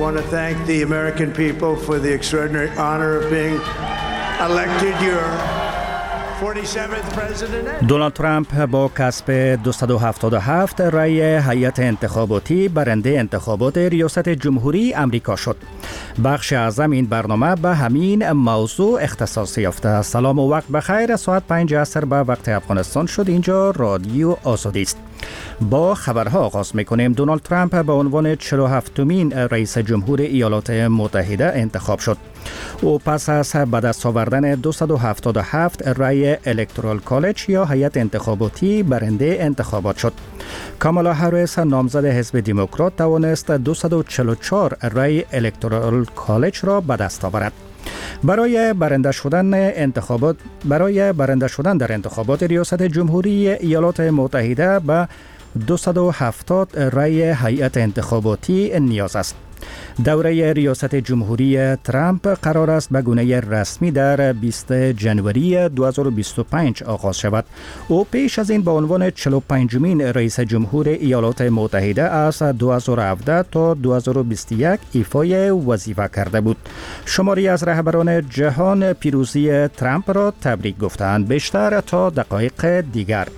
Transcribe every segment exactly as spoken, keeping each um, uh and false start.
want to thank the American people for the extraordinary honor of being elected your forty-seventh president. دونالد ترامپ با کسب دویست و هفتاد و هفت رأی هیئت انتخاباتی برنده انتخابات ریاست جمهوری امریکا شد. بخش اعظم این برنامه به همین موضوع اختصاص یافته. سلام و وقت بخیر. ساعت پنج عصر به وقت افغانستان شد. اینجا رادیو آزادی است. با خبرها آغاز میکنیم. دونالد ترامپ به عنوان چهل و هفتمین رئیس جمهور ایالات متحده انتخاب شد. او پس از به دست آوردن دویست و هفتاد و هفت رأی الکترال کالج یا هیئت انتخاباتی برنده انتخابات شد. کامالا هریس نامزد حزب دموکرات توانست دویست و چهل و چهار رأی الکترال کالج را به دست آورد. برای برنده شدن انتخابات برای برنده شدن در انتخابات ریاست جمهوری ایالات متحده به دویست و هفتاد رأی هیئت انتخاباتی نیاز است. دوره ریاست جمهوری ترامپ قرار است به گونه رسمی در بیستم ژانویه دو هزار و بیست و پنج آغاز شود. او پیش از این به عنوان چهل و پنجمین رئیس جمهور ایالات متحده از دو هزار و هفده تا دو هزار و بیست و یک ایفای وظیفه کرده بود. شماری از رهبران جهان پیروزی ترامپ را تبریک گفتند. بیشتر تا دقایق دیگر.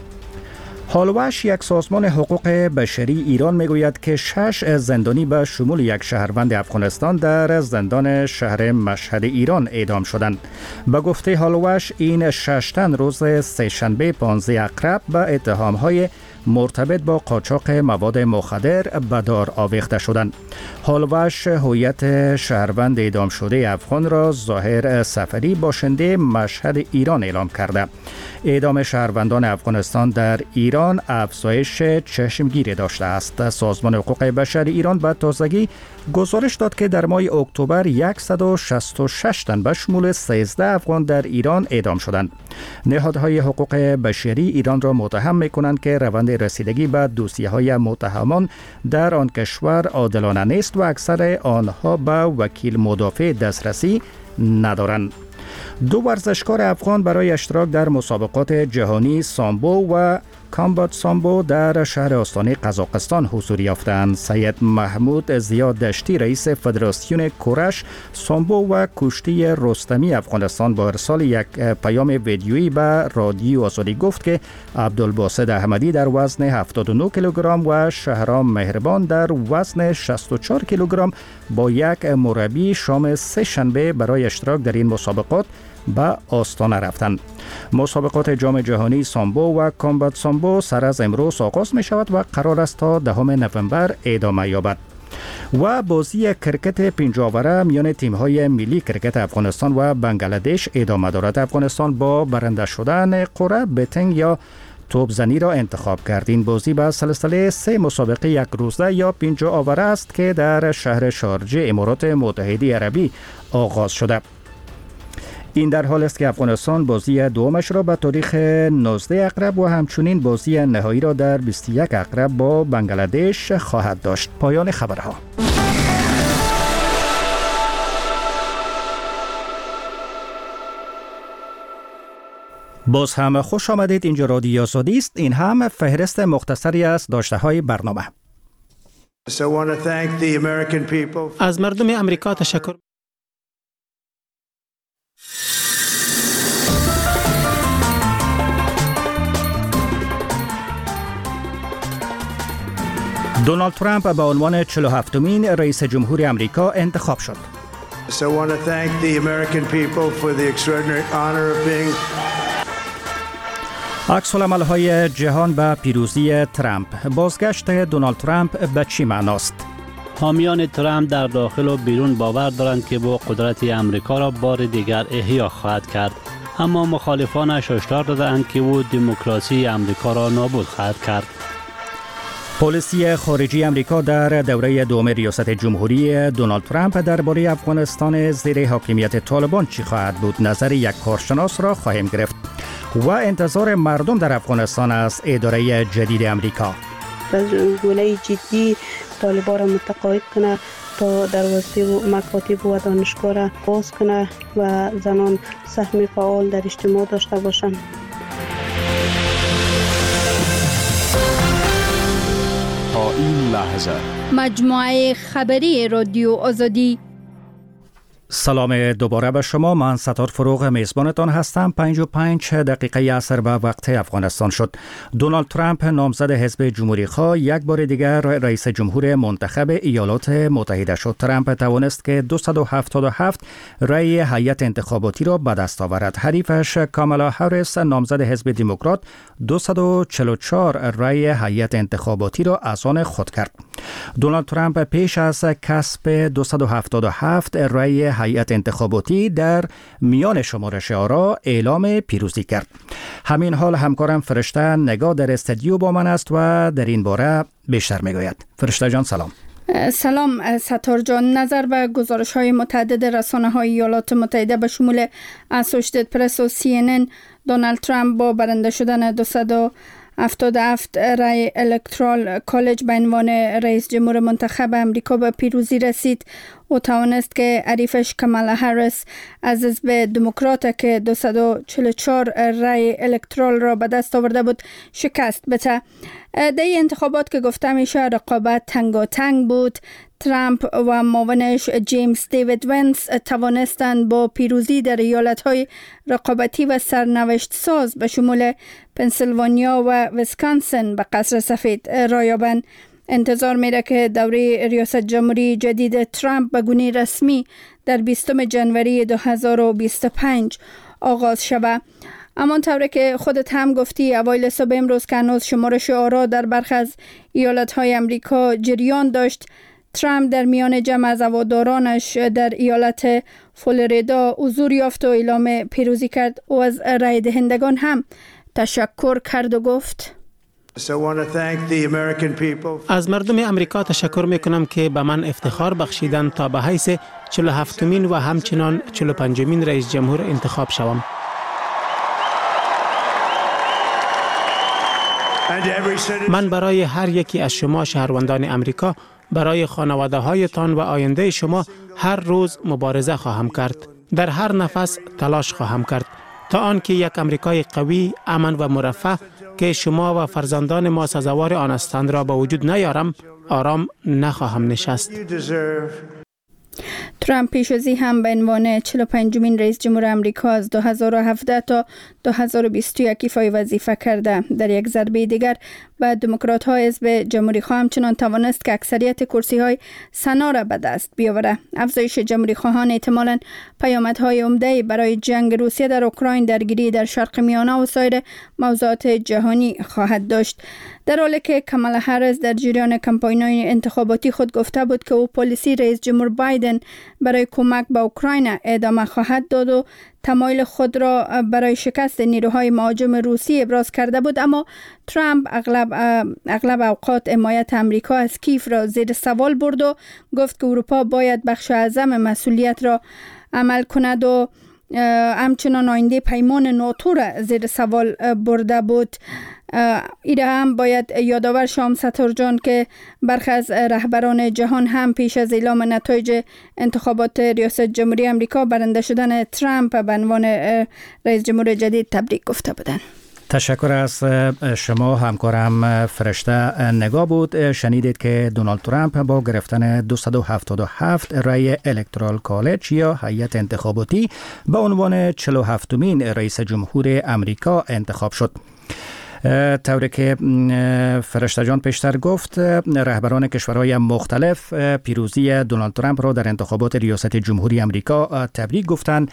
هالوش، یک سازمان حقوق بشری ایران، میگوید که شش زندانی به شمول یک شهروند افغانستان در زندان شهر مشهد ایران اعدام شدند. به گفته هالوش این شش تن روز سه‌شنبه پانزده اکتبر به اتهام‌های مرتبط با قاچاق مواد مخدر به دار آویخته شدند. هالوش هویت شهروند اعدام شده افغان را ظاهر سفری باشنده مشهد ایران اعلام کرده. اعدام شهروندان افغانستان در ایران افزایش چشمگیری داشته است. سازمان حقوق بشر ایران به تازگی گزارش داد که در ماه اکتبر صد و شصت و شش تن به شمول سیزده افغان در ایران اعدام شدند. نهادهای حقوق بشری ایران را متهم می‌کنند که روند رسیدگی به دوسیه‌های متهمان در آن کشور عادلانه نیست و اکثر آنها به وکیل مدافع دسترسی ندارند. دو ورزشکار افغان برای اشتراک در مسابقات جهانی سامبو و کامبات سامبو در شهر آستانه قزاقستان حضور یافتند. سید محمود زیاد دشتی، رئیس فدراسیون کورش سامبو و کشتی رستمی افغانستان، با ارسال یک پیام ویدیویی به رادیو آزادی گفت که عبدالباسط احمدی در وزن هفتاد و نه کیلوگرم و شهرام مهربان در وزن شصت و چهار کیلوگرم با یک مربی شام سه شنبه برای اشتراک در این مسابقات به آستانه رفتند. مسابقات جام جهانی سامبو و کامبات سامبو سر از امروز آغاز می شود و قرار است تا دهم نوامبر ادامه یابد. و بازی کرکت پنجاوره میان تیم‌های ملی کرکت افغانستان و بنگلادش ادامه دارد. افغانستان با برنده شدن قرعه بتنگ یا توپزنی را انتخاب کرد. این بازی به سلسله سه مسابقه یک روزه یا پنجاوره است که در شهر شارجه امارات متحده عربی آغاز شده. این در حال است که افغانستان بازی دومش را به تاریخ نوزده اکتبر و همچنین بازی نهایی را در بیست و یک اکتبر با بنگلادش خواهد داشت. پایان خبرها. باز هم خوش آمدید. اینجا رادیو آزادی است. این هم فهرست مختصری از داشته‌های برنامه. از مردم امریکا تشکر. دونالد ترامپ به عنوان چهل و هفتمین رئیس جمهور امریکا انتخاب شد. So I want to thank the American people for the extraordinary honor of being عکس العمل‌های جهان به پیروزی ترامپ. بازگشت دونالد ترامپ به چی معناست؟ حامیان ترامپ در داخل و بیرون باور دارند که با قدرت امریکا را بار دیگر احیا خواهد کرد، اما مخالفانش هشدار دادند که او دموکراسی امریکا را نابود خواهد کرد. پالیسی خارجی امریکا در دوره دوم ریاست جمهوری دونالد ترامپ درباره افغانستان زیر حاکمیت طالبان چی خواهد بود؟ نظر یک کارشناس را خواهیم گرفت. و انتظار مردم در افغانستان از اداره جدید امریکا. گونه جدی طالبان را متقاعد کنه تا دروازه و مکاتب و دانشگاه را باز کنه و زنان سهم فعال در اجتماع داشته باشند. این لحظه. مجموعه خبری رادیو آزادی. سلام دوباره به شما. من ستار فروغ میزبانتان هستم. پنج و پنج دقیقه عصر به وقت افغانستان شد. دونالد ترامپ نامزد حزب جمهوری خواه یک بار دیگر رئیس جمهور منتخب ایالات متحده شد. ترامپ توانست که دویست و هفتاد و هفت رأی هیئت انتخاباتی را به دست آورد. حریفش کامالا هریس نامزد حزب دموکرات دویست و چهل و چهار رأی هیئت انتخاباتی را از آن خود کرد. دونالد ترامپ پیش از کسب دویست و هفتاد و هفت رأی هیئت انتخاباتی در میان شمارش آرا اعلام پیروزی کرد. همین حال همکارم فرشته نگاه در استودیو با من است و در این باره بیشتر میگوید. فرشته جان سلام. سلام ستار جان. نظر به گزارش های متعدد رسانه های ایالات متحده به شمول اسوشیتد پرس و سی ان ان، دونالد ترامپ با برنده شدن دویست و هفتاد و هفت رای الکترال کالج به عنوان رئیس جمهور منتخب امریکا به پیروزی رسید و توانست که حریفش کامالا هریس از حزب دموکرات که دویست و چهل و چهار رای الکترال را به دست آورده بود شکست بده. در این انتخابات که گفته میشه رقابت تنگاتنگ بود. ترامپ و معاونش جیمز دیوید ونس توانستند با پیروزی در ایالت‌های رقابتی و سرنوشت ساز به شمول پنسیلوانیا و ویسکانسن به قصر سفید راه یابند. انتظار میره که دوره ریاست جمهوری جدید ترامپ به گونه رسمی در بیستم ژانویه دو هزار و بیست و پنج آغاز شود. اما طوری که خودت هم گفتی اوایل صبح امروز که هنوز شمارش آرا در برخی از ایالت‌های امریکا جریان داشت، ترامپ در میان جمع از هوادارانش در ایالت فلوریدا حضور یافت و اعلام پیروزی کرد و از رای دهندگان هم تشکر کرد و گفت: از مردم امریکا تشکر میکنم که به من افتخار بخشیدن تا به حیث چهل و هفتمین و همچنان چهل و پنجمین رئیس جمهور انتخاب شوم. من برای هر یکی از شما شهروندان امریکا، برای خانواده هایتان و آینده شما هر روز مبارزه خواهم کرد. در هر نفس تلاش خواهم کرد تا آنکه یک امریکای قوی، امن و مرفه که شما و فرزندان ما سزاوار آن هستند را به وجود نیارم، آرام نخواهم نشست. ترامپ پیش از این هم به عنوان چهل و پنجمین رئیس جمهور امریکا از دو هزار و هفده تا دو هزار و بیست و یک ایفای وظیفه کرده. در یک ضربه دیگر به دموکرات های حزب جمهوری خواه همچنان توانست که اکثریت کرسی های سنا را به دست بیاورد. افزایش جمهوری خواهان احتمالاً پیامدهای عمده برای جنگ روسیه در اوکراین، درگیری در شرق میانه و سایر موضوعات جهانی خواهد داشت. در حالی که کامالا هریس در جریان کمپاین‌های انتخاباتی خود گفته بود که او پالیسی رئیس جمهور بایدن برای کمک به اوکراین ادامه خواهد داد و تمایل خود را برای شکست نیروهای مهاجم روسی ابراز کرده بود، اما ترامپ اغلب اغلب اوقات حمایت امریکا از کیف را زیر سوال برد و گفت که اروپا باید بخش اعظم مسئولیت را عمل کند و همچنان آینده پیمان ناتو را زیر سوال برده بود. ایره هم باید یادآور شام ستار جان که برخی از رهبران جهان هم پیش از اعلام نتایج انتخابات ریاست جمهوری امریکا برنده شدن ترامپ به عنوان رئیس جمهور جدید تبریک گفته بودند. تشکر از شما همکارم فرشته نگاه بود. شنیدید که دونالد ترامپ با گرفتن دویست و هفتاد و هفت رای الکترال کالج یا هیئت انتخاباتی به عنوان چهل و هفتمین رئیس جمهور امریکا انتخاب شد. طوری که فرشته جان پیشتر گفت، رهبران کشورهای مختلف پیروزی دونالد ترامپ را در انتخابات ریاست جمهوری امریکا تبریک گفتند.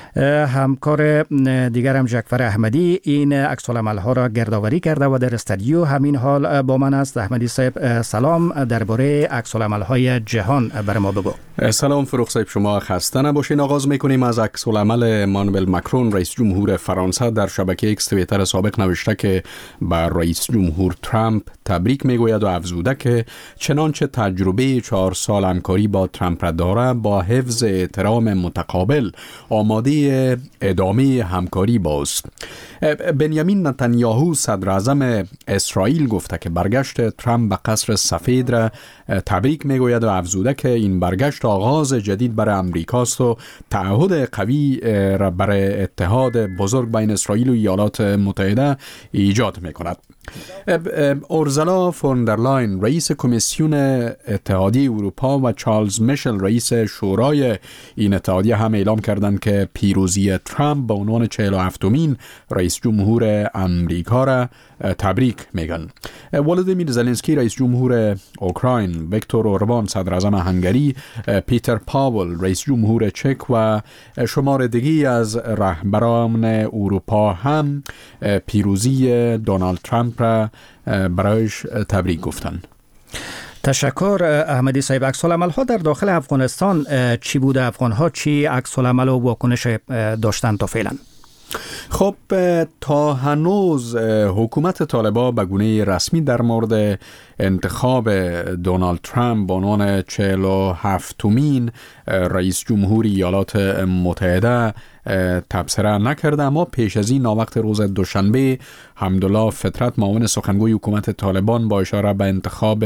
همکار دیگرم جعفر احمدی این عکس العمل ها را گردآوری کرده و در استودیو همین حال با من است. احمدی صاحب سلام، درباره عکس العمل های جهان بر ما بگو. سلام فروغ صاحب، شما خسته نباشین. آغاز میکنیم از عکس العمل امانوئل ماکرون رئیس جمهور فرانسه. در شبکه ایکس توییتر سابق نوشته که بر رئیس جمهور ترامپ تبریک میگوید و افزوده که چنانچه تجربه چهار سال همکاری با ترامپ را داره، با حفظ احترام متقابل آماده ادامه همکاری باز. بنیامین نتانیاهو صدر اعظم اسرائیل گفته که برگشت ترامپ به قصر سفید را تبریک میگوید و افزوده که این برگشت آغاز جدید برای امریکاست و تعهد قوی را برای اتحاد بزرگ بین اسرائیل و ایالات متحده ایجاد میکند. اورزالا فوندرلاین رئیس کمیسیون اتحادیه اروپا و چارلز میشل رئیس شورای این اتحادیه هم اعلام کردند که پیروزی ترامپ به عنوان چهل و هفتمین رئیس جمهور امریکا را تبریک میگن. ولادیمیر زلنسکی رئیس جمهور اوکراین، ویکتور اوربان صدر اعظم هنگری، پیتر پاول رئیس جمهور چک و شمار دیگری از رهبران اروپا هم پیروزی دونالد ترامپ را برایش تبریک گفتند. تشکر احمدی صاحب. عکس العمل ها در داخل افغانستان چی بوده؟ افغان ها چی عکس العمل و واکنش داشتن تا فعلا؟ خب تا هنوز حکومت طالبان به گونه رسمی در مورد انتخاب دونالد ترامپ به عنوان چهل و هفتمین رئیس جمهور ایالات متحده تبصره نکرده، اما پیش از این وقت روز دوشنبه حمدالله فطرت معاون سخنگوی حکومت طالبان با اشاره به انتخاب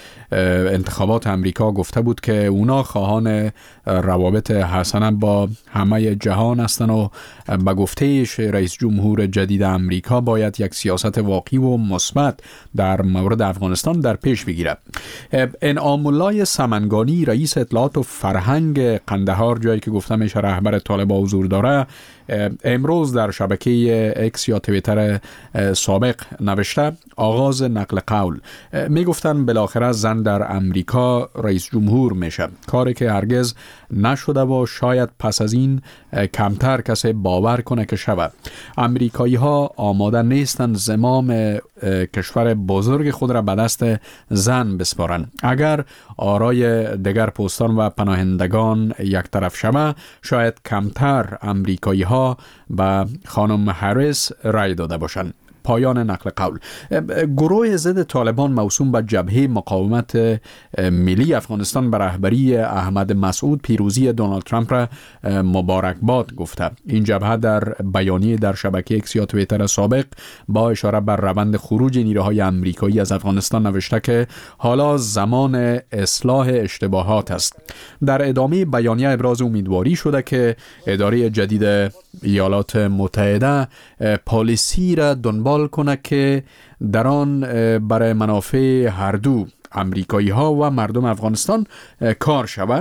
انتخابات امریکا گفته بود که اونا خواهان روابط حسنه با همه جهان هستند و به گفتهش رئیس جمهور جدید امریکا باید یک سیاست واقعی و مثبت در مورد افغانستان در پیش بگیره. انعام الله سمنگانی رئیس اطلاعات و فرهنگ قندهار، جایی که گفتم میشه رهبر طالبان حضور داره، امروز در شبکه اکس یا توییتر سابق نوشته آغاز نقل قول. میگفتن بالاخره زن در امریکا رئیس جمهور میشه، کاری که هرگز نشده و شاید پس از این کمتر کسی باور کنه که شود. امریکایی ها آماده نیستند زمام کشور بزرگ خود را به دست زن بسپارند. اگر آرای دیگر پوستان و پناهندگان یک طرف شود، شاید کمتر امریکایی ها به خانم هریس رای داده باشند. پایان نقل قول. گروه ضد طالبان موسوم به جبهه مقاومت ملی افغانستان به رهبری احمد مسعود پیروزی دونالد ترامپ را مبارکباد گفته. این جبهه در بیانیه در شبکه اکس یا توییتر سابق با اشاره بر روند خروج نیروهای امریکایی از افغانستان نوشته که حالا زمان اصلاح اشتباهات است. در ادامه بیانیه ابراز امیدواری شده که اداره جدید ایالات متحده پالیسی را دنبال کنه که در آن برای منافع هر دو امریکایی ها و مردم افغانستان کار شود.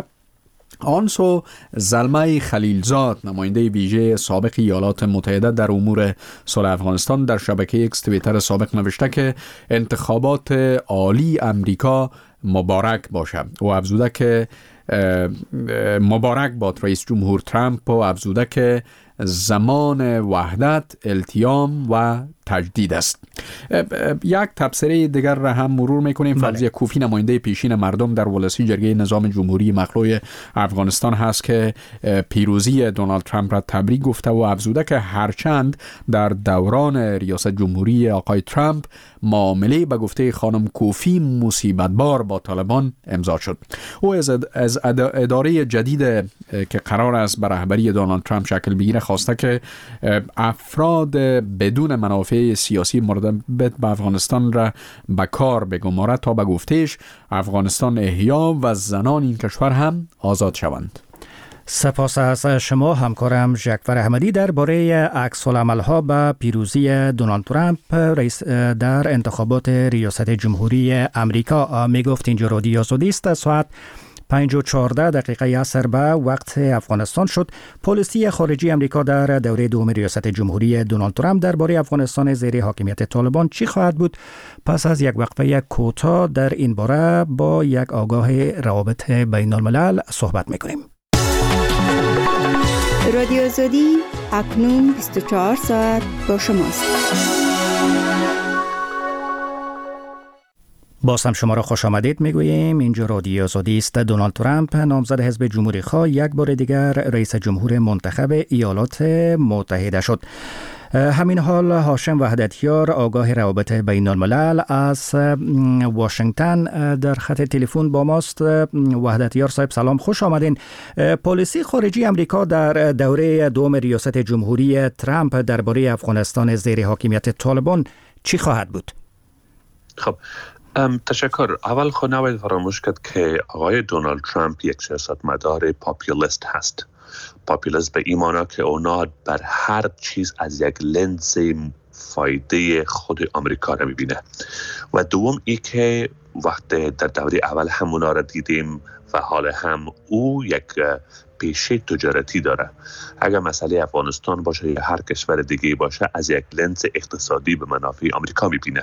آنسو زلمه خلیلزاد نماینده ویژه سابق ایالات متحده در امور صلح افغانستان در شبکه اکس توییتر سابق نوشته که انتخابات عالی امریکا مبارک باشه و افزوده که مبارک باد رئیس جمهور ترامپ و افزوده که زمان وحدت، التیام و تجدید است. یک تبصره دیگر را هم مرور میکنیم. فوزیه کوفی نماینده پیشین مردم در ولسی جرگه نظام جمهوری مخلوع افغانستان هست که پیروزی دونالد ترامپ را تبریک گفته و افزوده که هرچند در دوران ریاست جمهوری آقای ترامپ معامله به گفته خانم کوفی مصیبت بار با طالبان امضا شد، او از اداره جدید که قرار است به رهبری دونالد ترامپ شکل بگیره خواسته که افراد بدون منافع سیاسی مرتبط به افغانستان را به کار بگمارد تا به گفتهش افغانستان احیا و زنان این کشور هم آزاد شوند. سپاس از شما همکارم ژکور احمدی درباره عکس العمل‌ها به پیروزی دونالد ترامپ رئیس در انتخابات ریاست جمهوری امریکا. میگفت اینجا رادیو آزادی است. ساعت پنج و چهارده دقیقه عصر به وقت افغانستان شد. پلیسی خارجی امریکا در دوره دوم ریاست جمهوری دونالد ترامپ درباره افغانستان زیر حاکمیت طالبان چی خواهد بود؟ پس از یک وقفه کوتاه در این باره با یک آگاه روابط بین الملل صحبت میکنیم. رادیو آزادی اکنون بیست و چهار ساعت با شماست. باز هم شما را خوش آمدید میگوییم. اینجا رادیو آزادی است. دونالد ترامپ نامزد حزب جمهوری خواه یک بار دیگر رئیس جمهور منتخب ایالات متحده شد. همین حال هاشم وحدتیار آگاه روابط بین الملل از واشنگتن در خط تلفن با ماست. وحدتیار صاحب سلام، خوش آمدین. پلیسی خارجی امریکا در دوره دوم ریاست جمهوری ترامپ درباره افغانستان زیر حاکمیت طالبان چی خواهد بود؟ خب تشکر. اول خود نباید فراموش کرد که آقای دونالد ترامپ یک سیاستمدار پاپولیست هست. پاپولیست به این معنی که اونا بر هر چیز از یک لنز فایده خود آمریکا را میبینه و دوم ای که وقت در دوره اول همونا را دیدیم و حال هم او یک پیشه تجارتی داره. اگر مسئله افغانستان باشه یا هر کشور دیگه باشه از یک لنز اقتصادی به منافع آمریکا میبینه.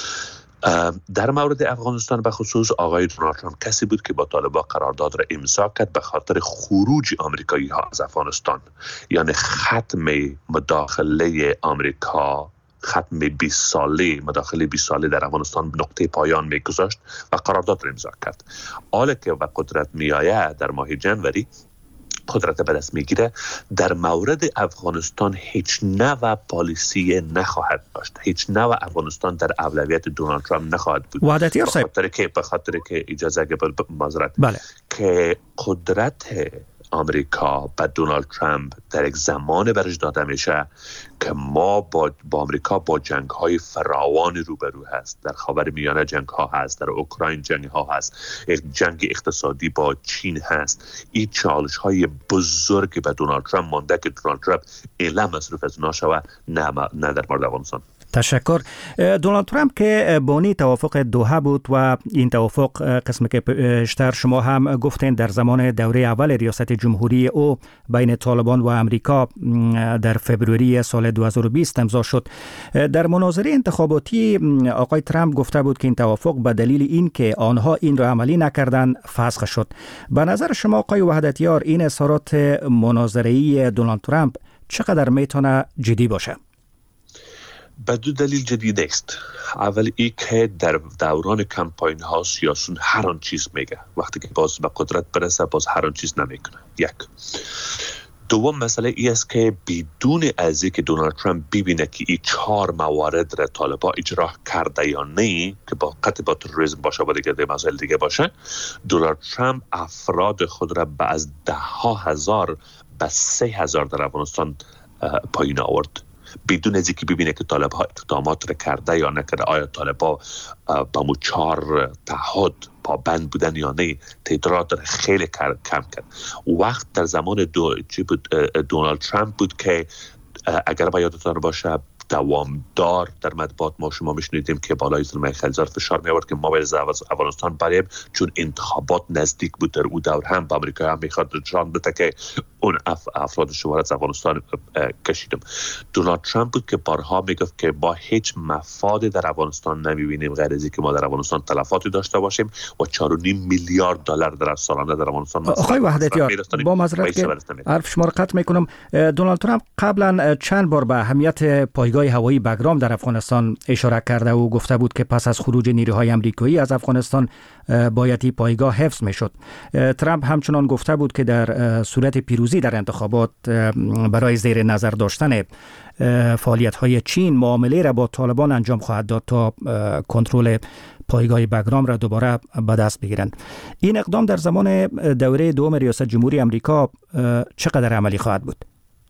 در مورد افغانستان به خصوص آقای دونالد ترامپ کسی بود که با طالبان قرارداد را امضا کرد به خاطر خروج آمریکایی ها از افغانستان، یعنی ختم مداخله آمریکا، ختم بیست ساله مداخله بیست ساله در افغانستان نقطه پایان میگذاشت و قرارداد را امضا کرد. حالا که و قدرت میآید در ماه جنوری قدرت به دست میگیره، در مورد افغانستان هیچ نوع پالیسی نخواهد داشت، هیچ نوع افغانستان در اولویت دونالد ترامپ نخواهد بود. وحدتی به خاطر که به خاطر که اجازه اگه معذرت بله. که قدرت آمریکا به دونالد ترامپ در یک زمان برش داده میشه که ما با با آمریکا با جنگ های فراوانی روبرو هست. در خاورمیانه جنگ ها هست، در اوکراین جنگ ها هست، یک جنگ اقتصادی با چین هست. این چالش های بزرگی به دونالد ترامپ مانده که دونالد ترامپ اعلام مصروف از نشه نه نه در مورد افغانستان. تشکر. دونالد ترامپ که بانی توافق دوحه بود و این توافق قسمی که پیشتر شما هم گفتین در زمان دوره اول ریاست جمهوری او بین طالبان و امریکا در فوریه سال دو هزار و بیست امضا شد. در مناظره انتخاباتی آقای ترامپ گفته بود که این توافق به دلیل این که آنها این را عملی نکردن فسخ شد. به نظر شما آقای وحدتیار این اظهارات مناظره‌ای دونالد ترامپ چقدر میتونه جدی باشه؟ به دو دلیل جدید است. اول ای که در دوران کمپاین ها سیاسون هر آن چیز میگه، وقتی که باز به قدرت برسه باز هر آن چیز نمیکنه. یک. دوم مسئله ای است که بدون از اینکه دونالد ترامپ ببینه که این چهار موارد را طالبان اجرا کرده یا نه، که با قطع با تروریسم باشه و دیگه مسائل دیگه باشه، دونالد ترامپ افراد خود را به از ده ها هزار به سه هزار در افغانستان پایین آورد، بدون از اینکه ببینه که طالب‌ها اقدامات را کرده یا نکرده. آیا طالب‌ها با مو چهار تعهد پابند بودن یا نه؟ تعداد را خیلی کم کرد. وقت در زمان دو دونالد ترامپ بود که اگر با یادتان باشه دوامدار در مطبوعات ما شما میشنیدیم که بالای زلمه خلیزار فشار می آورد که ما باید از افغانستان بریم چون انتخابات نزدیک بود. در او دور هم با آمریکا هم میخواد نشان بده که اون اف افراد شما از افغانستان کشیدم. دونالد ترامپ بود که بارها میگفت که با هیچ مفادی در افغانستان نمیبینیم غیر از اینکه ما در افغانستان تلفاتی داشته باشیم و چهار و نیم میلیارد دلار در سالانه در افغانستان. آقای وحدتیار با معذرت که حرف شما را قطع میکنم، دونالد ترامپ قبلا چند بار به اهمیت پایگاه هوایی بگرام در افغانستان اشاره کرده و گفته بود که پس از خروج نیروهای آمریکایی از افغانستان باید این پایگاه حفظ میشد. ترامپ همچنان گفته بود که در صورت پیروزی در انتخابات برای زیر نظر داشتن فعالیت‌های چین معامله را با طالبان انجام خواهد داد تا کنترل پایگاه بگرام را دوباره به دست بگیرند. این اقدام در زمان دوره دوم ریاست جمهوری آمریکا چقدر عملی خواهد بود؟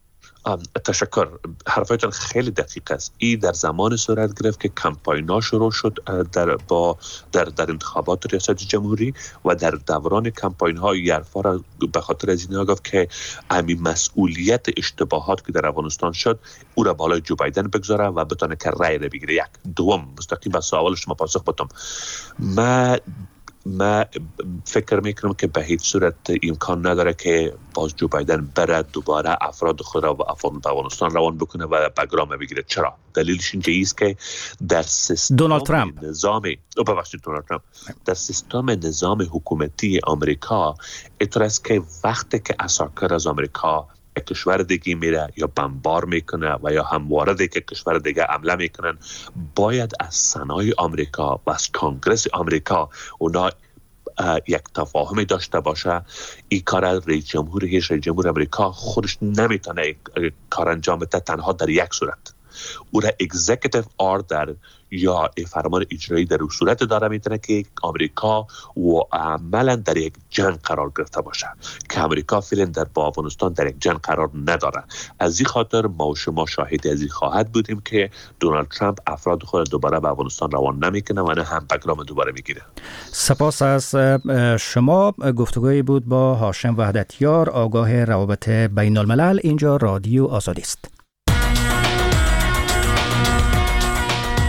تشکر. حرفایتان خیلی دقیق است. این در زمان صورت گرفت که کمپاینا شروع شد در با در در انتخابات ریاست جمهوری و در دوران کمپاین ها یرفا را به خاطر از اینا گفت که امی مسئولیت اشتباهات که در افغانستان شد او را بالای جو بایدن بگذاره و بتونه که رای را بگیره. یک. دوم مستقیم به سوال شما پاسخ بدم. ما ما فکر میکنم که به هیچ صورت امکان نداره که باز جو بایدن بره دوباره افراد خود را و افغانستان روان بکنه و بگرام بگیره. چرا؟ دلیلش اینجا است که در سیستم دونالد ترامپ نظام ببخشید دونالد ترامپ در سیستم نظام حکومتی آمریکا اینطور است که وقتی که عساکر از آمریکا کشور دیگه میره یا بمبار میکنه و یا هم وارد که کشور دیگه حمله میکنن، باید از سنای آمریکا و از کانگرس آمریکا اونا یک تفاهمی داشته باشه. این کار رئیس جمهور رئیس جمهور آمریکا خودش نمیتونه کار انجام بده تنها در یک صورت. او را اگزیکیتیو آردر یا فرمان اجرایی در اون صورت داره میتونه که آمریکا و عملا در یک جنگ قرار گرفته باشه که آمریکا فعلا در با افغانستان در یک جنگ قرار نداره. از این خاطر ما و شما شاهد از این خواهد بودیم که دونالد ترامپ افراد خود دوباره به افغانستان روان نمیکنه و نه هم بگرام دوباره میگیره. سپاس از شما. گفتگوی بود با هاشم وحدتیار، آگاه روابط بین الملل. اینجا رادیو آزادی است.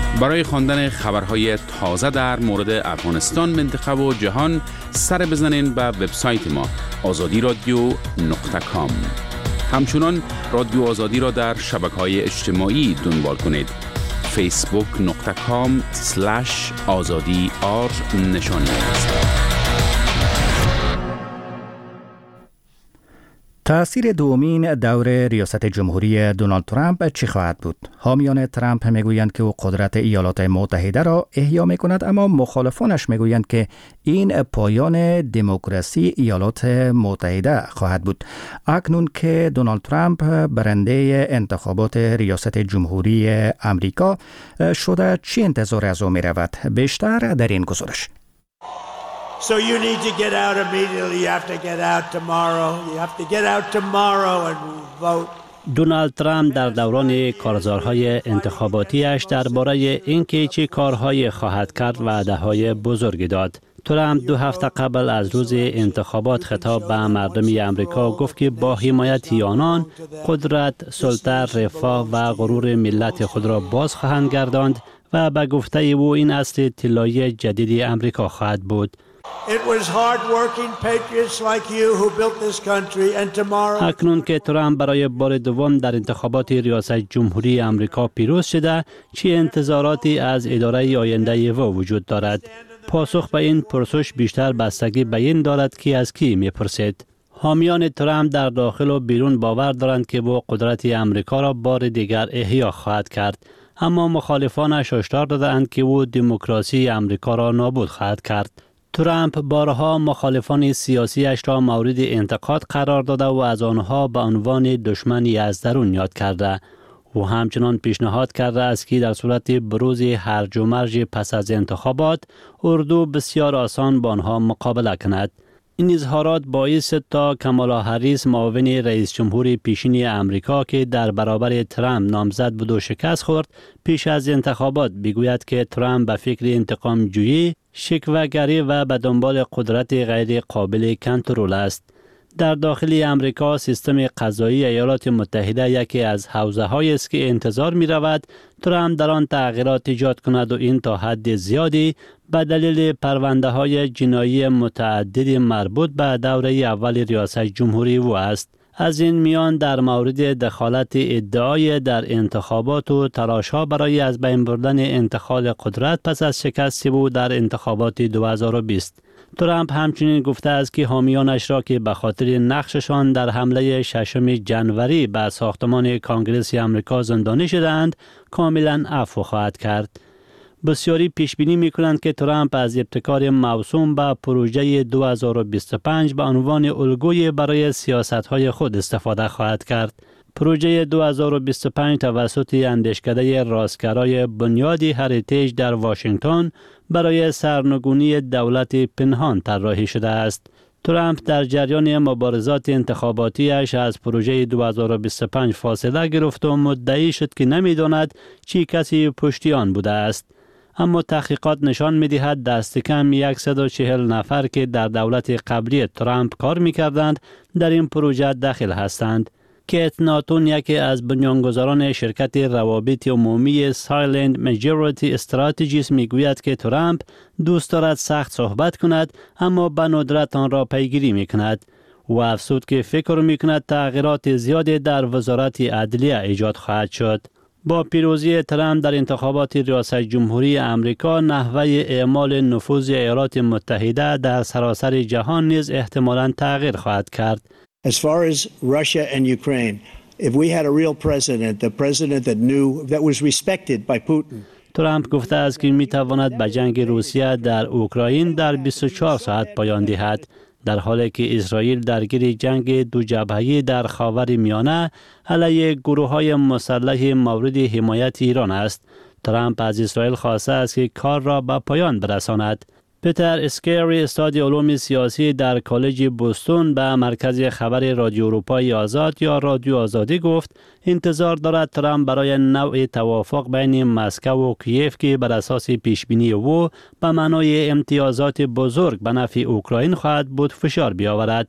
برای خواندن خبرهای تازه در مورد افغانستان، منطقه و جهان سر بزنین به وبسایت ما آزادی رادیو نقطه کام. همچنان رادیو آزادی را در شبکه‌های اجتماعی دنبال کنید. فیسبوک نقطه کام سلش آزادی آر نشانی است. تأثیر دومین دور ریاست جمهوری دونالد ترامپ چی خواهد بود؟ حامیان ترامپ میگویند که او قدرت ایالات متحده را احیا میکند، اما مخالفانش میگویند که این پایان دموکراسی ایالات متحده خواهد بود. اکنون که دونالد ترامپ برنده انتخابات ریاست جمهوری امریکا شده، چی انتظار از او میرود؟ بیشتر در این گزارش. So you need to get out immediately. You have to get out tomorrow. You have to get out tomorrow and vote. دونالد ترامپ در دوران کارزارهای انتخاباتیش درباره اینکه چه کارهای خواهد کرد وعده‌های بزرگی داد. ترامپ دو هفته قبل از روز انتخابات خطاب به مردم امریکا گفت که با حمایت آنان قدرت، سلطه، رفاه و غرور ملت خود را باز خواهند گرداند و به گفته او این اصل طلایی جدید امریکا خواهد بود. اکنون که ترامپ برای بار دوم در انتخابات ریاست جمهوری امریکا پیروز شده، چه انتظاراتی از اداره آینده او وجود دارد؟ پاسخ به این پرسش بیشتر بستگی به این دارد که از کی میپرسید. حامیان ترامپ در داخل و بیرون باور دارند که با قدرت امریکا را بار دیگر احیا خواهد کرد، اما مخالفانش هشدار دادند که او دموکراسی امریکا را نابود خواهد کرد. ترامپ بارها مخالفان سیاسیش را مورد انتقاد قرار داده و از آنها به عنوان دشمنی از درون یاد کرده. او همچنان پیشنهاد کرده است که در صورت بروز هرج و مرج پس از انتخابات، اردو بسیار آسان با آنها مقابله کند. این اظهارات باعث تا کامالا هریس، معاون رئیس جمهور پیشین امریکا که در برابر ترامپ نامزد بود و شکست خورد، پیش از انتخابات بگوید که ترامپ به فکر انتقام جویی، شکوه‌گری و به دنبال قدرت غیر قابل کنترل است. در داخل امریکا، سیستم قضایی ایالات متحده یکی از حوزه‌هایی است که انتظار می رود ترامپ در آن تغییرات ایجاد کند و این تا حد زیادی به دلیل پرونده های جنایی متعدد مربوط به دوره اول ریاست جمهوری او است. از این میان در مورد دخالت ادعای در انتخابات و تلاش‌ها برای از بین بردن انتقال قدرت پس از شکست او در انتخابات دو هزار و بیست. ترامپ همچنین گفته است که حامیانش را که به خاطر نقششان در حمله ششم ژانویه به ساختمان کانگرس آمریکا زندانی شدند، کاملا عفو خواهد کرد. بسیاری پیش بینی می‌کنند که ترامپ از ابتکار موسوم به پروژه دو هزار و بیست و پنج به عنوان الگوی برای سیاست‌های خود استفاده خواهد کرد. پروژه دو هزار و بیست و پنج توسط اندیشکده راستگرای بنیادی هریتیج در واشنگتن برای سرنگونی دولت پنهان طراحی شده است. ترامپ در جریان مبارزات انتخاباتیش از پروژه دو هزار و بیست و پنج فاصله گرفت و مدعی شد که نمی‌داند چی کسی پشتی آن بوده است. اما تحقیقات نشان می‌دهد دست کم صد و چهل نفر که در دولت قبلی ترامپ کار می‌کردند در این پروژه داخل هستند. کیت ناتون، یکی از بنیانگذاران شرکت روابط عمومی سایلنت ماجوریتی استراتژیست، میگوید که ترامپ دوست دارد سخت صحبت کند اما به ندرت آن را پیگیری میکند. و افزود که فکر میکند تغییرات زیادی در وزارت عدلیه ایجاد خواهد شد. با پیروزی ترامپ در انتخابات ریاست جمهوری امریکا، نحوه اعمال نفوذ ایالات متحده در سراسر جهان نیز احتمالاً تغییر خواهد کرد. As far as Russia and Ukraine, if we had a real president, the president that knew, that was respected by Putin. ترامپ گفته است که می تواند به جنگ روسیه در اوکراین در بیست و چهار ساعت پایان دهد، در حالی که اسرائیل درگیر جنگ دو جبهه‌ای در خاور میانه علیه گروه‌های مسلح مورد حمایت ایران است. ترامپ از اسرائیل خواسته است که کار را به پایان برساند. پیتر اسکیری، استاد علوم سیاسی در کالج بوستون، به مرکز خبر رادیو اروپای آزاد یا رادیو آزادی گفت انتظار دارد ترامپ برای نوع توافق بین مسکو و کیف که بر اساس پیشبینی او به معنای امتیازات بزرگ به نفع اوکراین خواهد بود فشار بیاورد.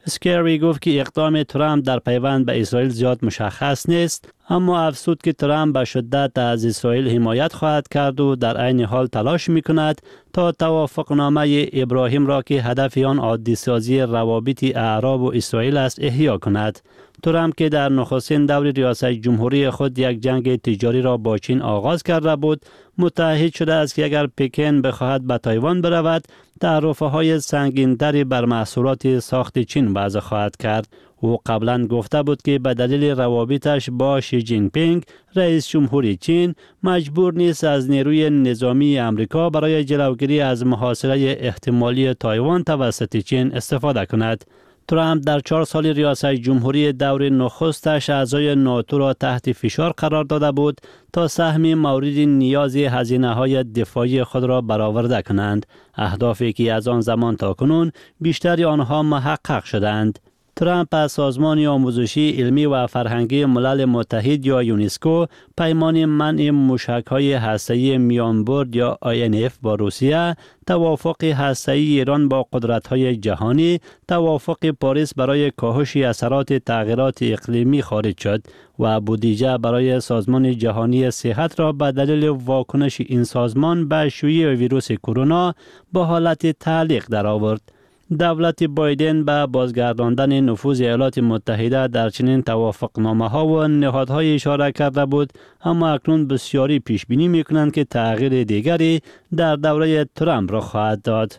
اسکری گفت که اقدام ترامپ در پیوند به اسرائیل زیاد مشخص نیست، اما افزود که ترامپ به شدت از اسرائیل حمایت خواهد کرد و در عین حال تلاش می‌کند تا توافقنامه ابراهیم را که هدف آن عادی سازی روابط اعراب و اسرائیل است احیا کند. ترامپ که در نخستین دور ریاست جمهوری خود یک جنگ تجاری را با چین آغاز کرده بود، متعهد شده است که اگر پکن بخواهد به تایوان برود، تعرفه‌های سنگین‌تری بر محصولات ساخت چین وضع خواهد کرد. او قبلا گفته بود که به دلیل روابطش با شی جین پینگ رئیس جمهوری چین مجبور نیست از نیروی نظامی امریکا برای جلوگیری از محاصره احتمالی تایوان توسط چین استفاده کند. ترامپ در چهار سال ریاست جمهوری دور نخستش اعضای ناتو را تحت فشار قرار داده بود تا سهم مورد نیاز هزینه‌های دفاعی خود را برآورده کنند، اهدافی که از آن زمان تا کنون بیشتر آنها محقق شدند. ترامپ از سازمان آموزشی علمی و فرهنگی ملل متحد یا یونسکو پیمان منع موشک‌های هسته‌ای میانبرد یا آی ان اف با روسیه، توافق هسته‌ای ایران با قدرت‌های جهانی، توافق پاریس برای کاهش اثرات تغییرات اقلیمی خارج شد و بودجه برای سازمان جهانی صحت را به دلیل واکنش این سازمان به شیوع ویروس کرونا به حالت تعلیق درآورد. دولت بایدن به بازگرداندن نفوذ ایالات متحده در چنین توافقنامه‌ها و نهادهای اشاره کرده بود، اما اکنون بسیاری پیش بینی می‌کنند که تغییر دیگری در دوره ترامپ را خواهد داد.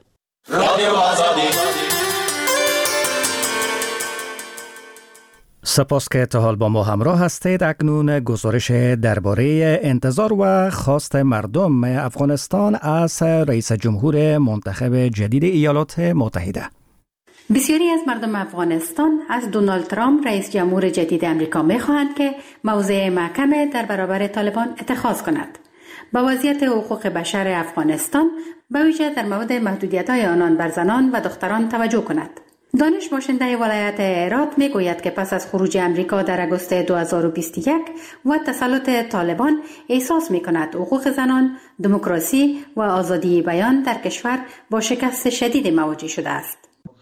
سپاس که تا حال با ما همراه هستید. اکنون گزارش درباره انتظار و خواست مردم افغانستان از رئیس جمهور منتخب جدید ایالات متحده. بسیاری از مردم افغانستان از دونالد ترامپ رئیس جمهور جدید امریکا می‌خواهند که موضع محکم در برابر طالبان اتخاذ کند. با وضعیت حقوق بشر افغانستان به ویژه در مورد محدودیت‌های آنان بر زنان و دختران توجه کند. دانش باشنده ولایت هرات می گوید که پس از خروج امریکا در آگوست دو هزار و بیست و یک و تسلط طالبان احساس می کند حقوق زنان، دموکراسی و آزادی بیان در کشور با شکست شدید مواجه شده است.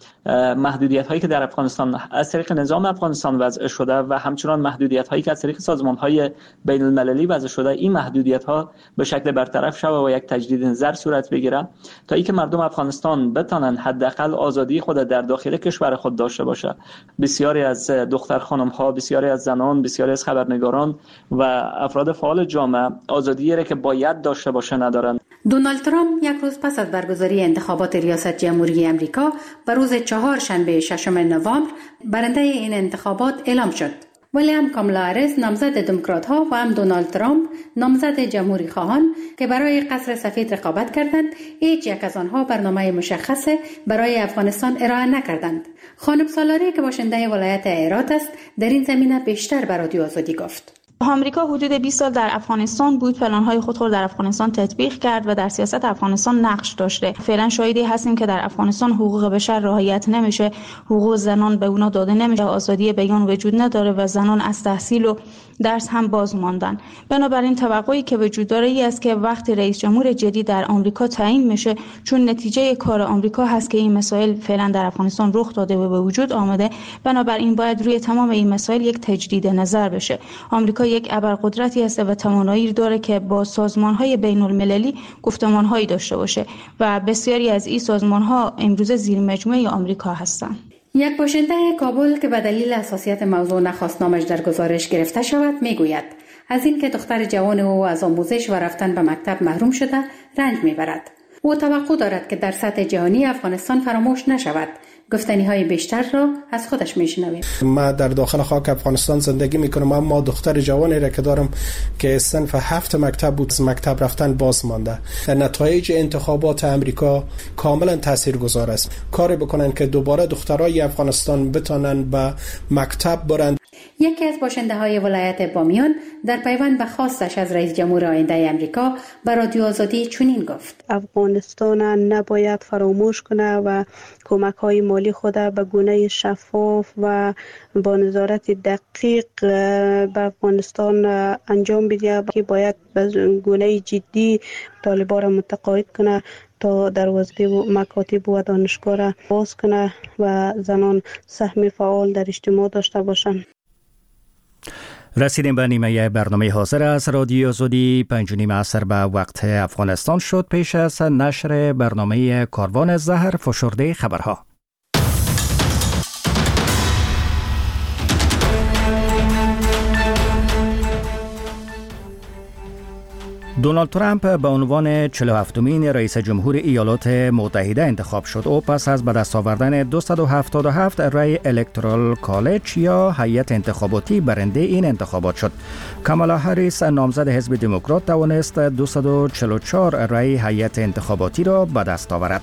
محدودیت هایی که در افغانستان از طریق نظام افغانستان وضع شده و همچنان محدودیت هایی که از طریق سازمان های بین المللی وضع شده، این محدودیت ها به شکل برطرف شود و یک تجدید نظر صورت بگیرد تا اینکه مردم افغانستان بتوانند حداقل آزادی خود در داخل کشور خود داشته باشند. بسیاری از دختر خانم ها، بسیاری از زنان، بسیاری از خبرنگاران و افراد فعال جامعه آزادی را که باید داشته باشند ندارند. دونالد ترامپ یک روز پس از برگزاری انتخابات ریاست جمهوری امریکا به روز چهارشنبه ششم نوامبر برنده این انتخابات اعلام شد. ولی هم کامالا هریس نامزد دموکرات ها و هم دونالد ترامپ نامزد جمهوری خواهان که برای قصر سفید رقابت کردند، هیچ یک از آنها برنامه مشخص برای افغانستان ارائه نکردند. خانم سالاری که باشنده ولایت هرات است در این زمینه بیشتر بر رادیو آزادی گفت. آمریکا حدود بیست سال در افغانستان بود، پلن‌های خود را در افغانستان تطبیق کرد و در سیاست افغانستان نقش داشته. فعلا شاهدی هستیم که در افغانستان حقوق بشر رعایت نمیشه، حقوق زنان به اونا داده نمیشه، آزادی بیان وجود نداره و زنان از تحصیل و درس هم باز ماندن. بنابراین توقعی که وجود داره ای است که وقتی رئیس جمهور جدید در آمریکا تعیین میشه، چون نتیجه کار آمریکا هست که این مسائل فعلا در افغانستان رخ داده و به وجود آمده، بنابراین باید روی تمام این مسائل یک تجدید نظر بشه. آمریکا یک ابرقدرتی است و توانایی داره که با سازمان‌های بین‌المللی گفتمان‌هایی داشته باشه و بسیاری از این سازمان‌ها امروز زیر مجموعه آمریکا هستند. یک باشنده کابل که به دلیل حساسیت موضوع نخواست نامش در گزارش گرفته شود میگوید از این که دختر جوان او از آموزش و رفتن به مکتب محروم شده رنج میبرد. او توقع دارد که در سطح جهانی افغانستان فراموش نشود. گفتنی های بیشتر را از خودش میشنویم. ما در داخل خاک افغانستان زندگی میکنم، اما دختر جوانی را که دارم که صنف هفت مکتب بود، مکتب رفتن باز مانده. در نتایج انتخابات امریکا کاملا تاثیرگذار است. کاری بکنن که دوباره دخترای افغانستان بتونن به مکتب برن. یکی از باشنده های ولایت بامیان در پیوند به خواستش از رئیس جمهور آینده امریکا به رادیو آزادی چنین گفت: افغانستان نباید فراموش کنه و کمک های مالی خود به گونه شفاف و با نظارت دقیق به افغانستان انجام بده، که باید به گونه جدی طالبان را متقاعد کنه تا دروازه و مکاتب و دانشگاه را باز کنه و زنان سهم فعال در اجتماع داشته باشند. رسیدیم به نیمه برنامه حاضر از رادیو آزادی. پنج و نیم عصر به وقت افغانستان شد. پیش از نشر برنامه کاروان زهر فشرده خبرها. دونالد ترامپ به عنوان چهل و هفتمین رئیس جمهور ایالات متحده انتخاب شد. او پس از به دست آوردن دویست و هفتاد و هفت رای الکترال کالج یا هیئت انتخاباتی برنده این انتخابات شد. کامالا هریس نامزد حزب دموکرات توانست دویست و چهل و چهار رای هیئت انتخاباتی را به دست آورد.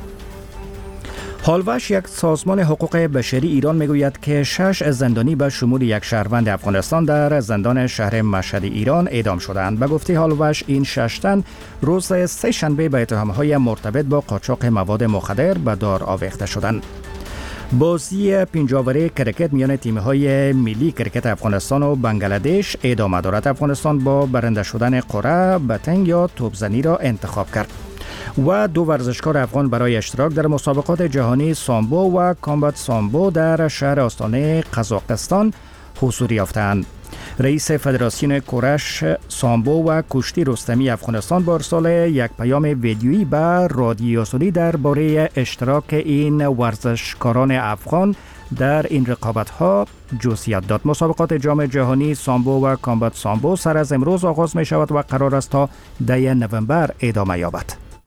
هالوش، یک سازمان حقوق بشری ایران، میگوید که شش زندانی به شمول یک شهروند افغانستان در زندان شهر مشهد ایران اعدام شدند. به گفته هالوش این شش تن روز سه شنبه به اتهام‌های مرتبط با قاچاق مواد مخدر به دار آویخته شدند. بازی پنجاوره کرکت میان تیم‌های ملی کرکت افغانستان و بنگلادش ادامه دارد. افغانستان با برنده شدن قرعه بتنگ یا توپزنی را انتخاب کرد و دو ورزشکار افغان برای اشتراک در مسابقات جهانی سامبو و کامبات سامبو در شهر آستانه قزاقستان حضور یافتند. رئیس فدراسیون کورش سامبو و کشتی رستمی افغانستان با ارسال یک پیام ویدیویی به رادیو آزادی درباره اشتراک این ورزشکاران افغان در این رقابت‌ها جزئیات داد. مسابقات جام جهانی سامبو و کامبات سامبو سر از امروز آغاز می شود و قرار است تا ده نوامبر ادامه یابد.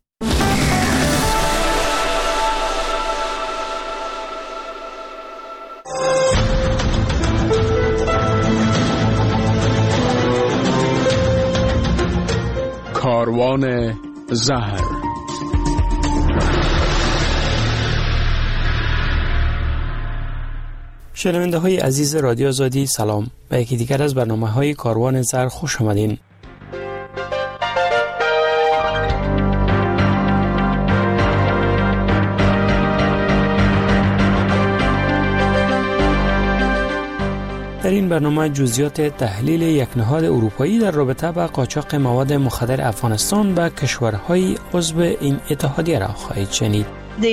کاروان زهر. شنونده های عزیز رادیو آزادی سلام. به یکی دیگر از برنامه های کاروان زهر خوش آمدین. در این برنامه جزئیات تحلیل یک نهاد اروپایی در رابطه با قاچاق مواد مخدر افغانستان به کشورهای عضو این اتحادیه را خواهید شنید.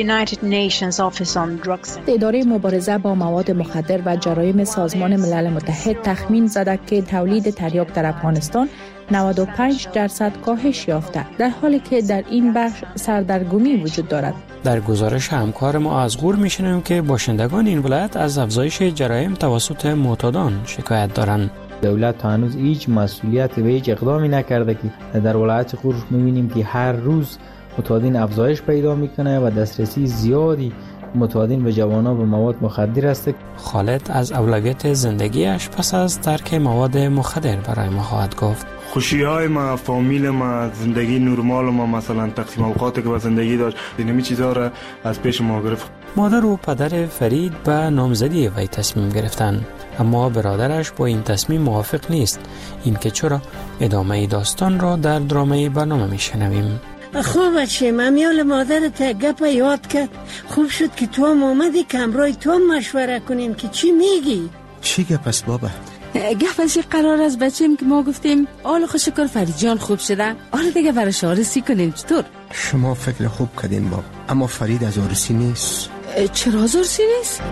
اداره مبارزه با مواد مخدر و جرایم سازمان ملل متحد تخمین زده که تولید تریاک در افغانستان نود و پنج درصد کاهش یافته، در حالی که در این بخش سردرگمی وجود دارد. در گزارش همکار ما از غور میشنویم که باشندگان این ولایت از افزایش جرایم توسط معتادان شکایت دارند. دولت تا هنوز هیچ مسئولیت و هیچ اقدامی نکرده که در ولایت غور می‌بینیم که هر روز معتادین افزایش پیدا میکنه و دسترسی زیادی معتادین و جوانان به مواد مخدر است. خالد از اولویت زندگیش پس از ترک مواد مخدر برای ما خواهد گفت. خوشی های ما، فامیل ما، زندگی نرمال ما، مثلا تقسیم اوقاتی که با زندگی داشت، اینمی چیزا را از پیش ما گرفت. مادر و پدر فرید به نامزدی وی تصمیم گرفتند، اما برادرش با این تصمیم موافق نیست. این که چرا؟ ادامه داستان را در درامه برنامه میشنویم. خوب شیم امیال مادرت گپ یاد کرد. خوب شد که تو هم آمدی که همراه تو هم مشوره کنیم که چی میگی. چی گپ است بابا؟ گپ از قرار از بچیم که ما گفتیم آل خوش شکر فرید جان خوب شده، آل دیگه برش آرسی کنیم. چطور؟ شما فکر خوب کردین بابا، اما فرید از آرسی نیست. چرا از آرسی نیست؟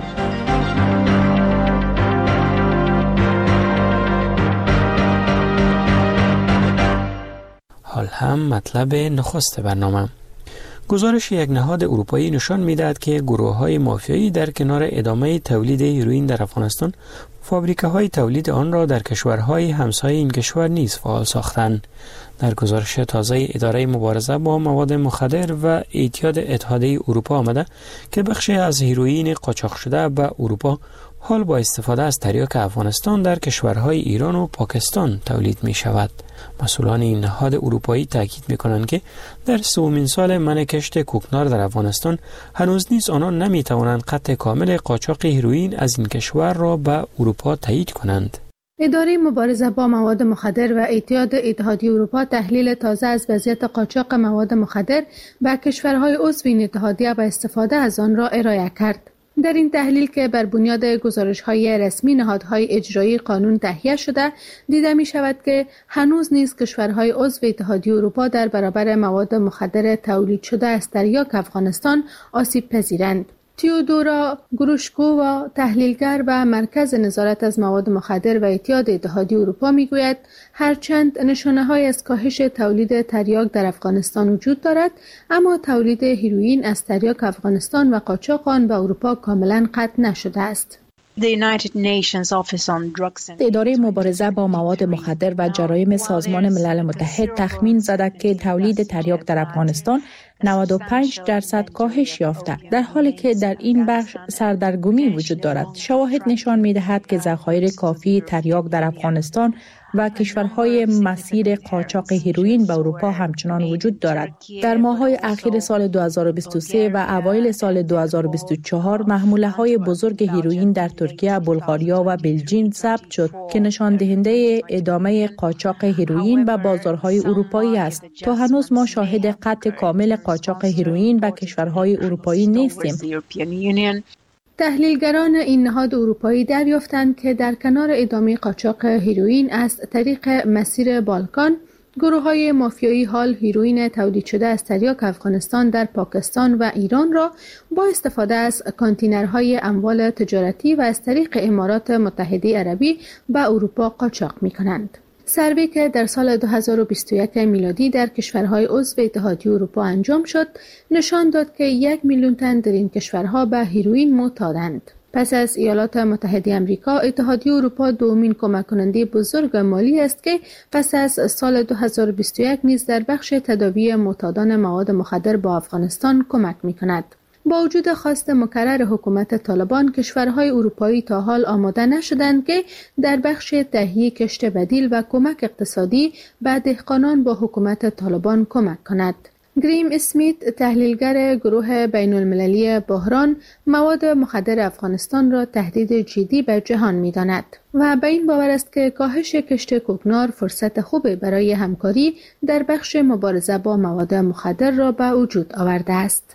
حال هم مطلب نخست برنامه. گزارش یک نهاد اروپایی نشان می‌دهد که گروه‌های مافیایی در کنار ادامه تولید هیروئین در افغانستان، فابریکه‌های تولید آن را در کشورهای همسایه این کشور نیز فعال ساختند. در گزارش تازه اداره مبارزه با مواد مخدر و اعتیاد اتحادیه اروپا آمده که بخشی از هیروئین قاچاق شده به اروپا حال با استفاده از تریاک افغانستان در کشورهای ایران و پاکستان تولید می شود. مسئولان این نهاد اروپایی تاکید می کنند که در سومین سال منع کشت کوکنار در افغانستان هنوز نیز آنان نمی توانند قطع کامل قاچاق هیروئین از این کشور را به اروپا تایید کنند. اداره مبارزه با مواد مخدر و اعتیاد اتحادیه اروپا تحلیل تازه از وضعیت قاچاق مواد مخدر به کشورهای عضو این اتحادیه و استفاده از آن را ارائه کرد. در این تحلیل که بر بنیاد گزارش‌های رسمی نهادهای اجرایی قانون تهیه شده، دیده می‌شود که هنوز نیز کشورهای عضو اتحادیه اروپا در برابر مواد مخدر تولید شده از تریاک افغانستان آسیب پذیرند. تیودورا گروشکووا، تحلیلگر و مرکز نظارت از مواد مخدر و اعتیاد اتحادیه اروپا میگوید هرچند نشانه‌های از کاهش تولید تریاک در افغانستان وجود دارد، اما تولید هیروئین از تریاک افغانستان و قاچاق آن به اروپا کاملا قطع نشده است. اداره مبارزه با مواد مخدر و جرایم سازمان ملل متحد تخمین زده که تولید تریاک در افغانستان نود و پنج درصد کاهش یافته، در حالی که در این بخش سردرگمی وجود دارد. شواهد نشان می‌دهد که ذخایر کافی تریاک در افغانستان و کشورهای مسیر قاچاق هیروئین به اروپا همچنان وجود دارد. در ماه‌های اخیر سال دو هزار و بیست و سه و اوایل سال دو هزار و بیست و چهار محموله‌های بزرگ هیروئین در ترکیه، بلغاریا و بلژیم ثبت شد که نشان دهنده ادامه قاچاق هیروئین به بازارهای اروپایی است. تا هنوز ما شاهد قطع کامل قاچاق هیروئین به کشورهای اروپایی نیستیم. تحلیلگران این نهاد اروپایی دریافتند که در کنار ادامه قاچاق هیروئین از طریق مسیر بالکان، گروه‌های مافیایی حال هیروئین تولید شده از تریاک افغانستان در پاکستان و ایران را با استفاده از کانتینرهای اموال تجارتی و از طریق امارات متحده عربی به اروپا قاچاق می‌کنند. سروی که در سال دو هزار و بیست و یک میلادی در کشورهای عضو اتحادیه اروپا انجام شد، نشان داد که یک میلیون تن در این کشورها به هیروئین معتادند. پس از ایالات متحده آمریکا، اتحادیه اروپا دومین کمک کننده بزرگ مالی است که پس از سال دو هزار و بیست و یک نیز در بخش تداوی معتادان مواد مخدر با افغانستان کمک می‌کند. با وجود خواست مکرر حکومت طالبان، کشورهای اروپایی تا حال آماده نشدند که در بخش تهیه کشت بدیل و کمک اقتصادی به دهقانان با حکومت طالبان کمک کند. گریم اسمیت، تحلیلگر گروه بین المللی بحران مواد مخدر افغانستان را تهدید جدی به جهان می‌داند و به این باور است که کاهش کشت کوکنار فرصت خوبی برای همکاری در بخش مبارزه با مواد مخدر را به وجود آورده است.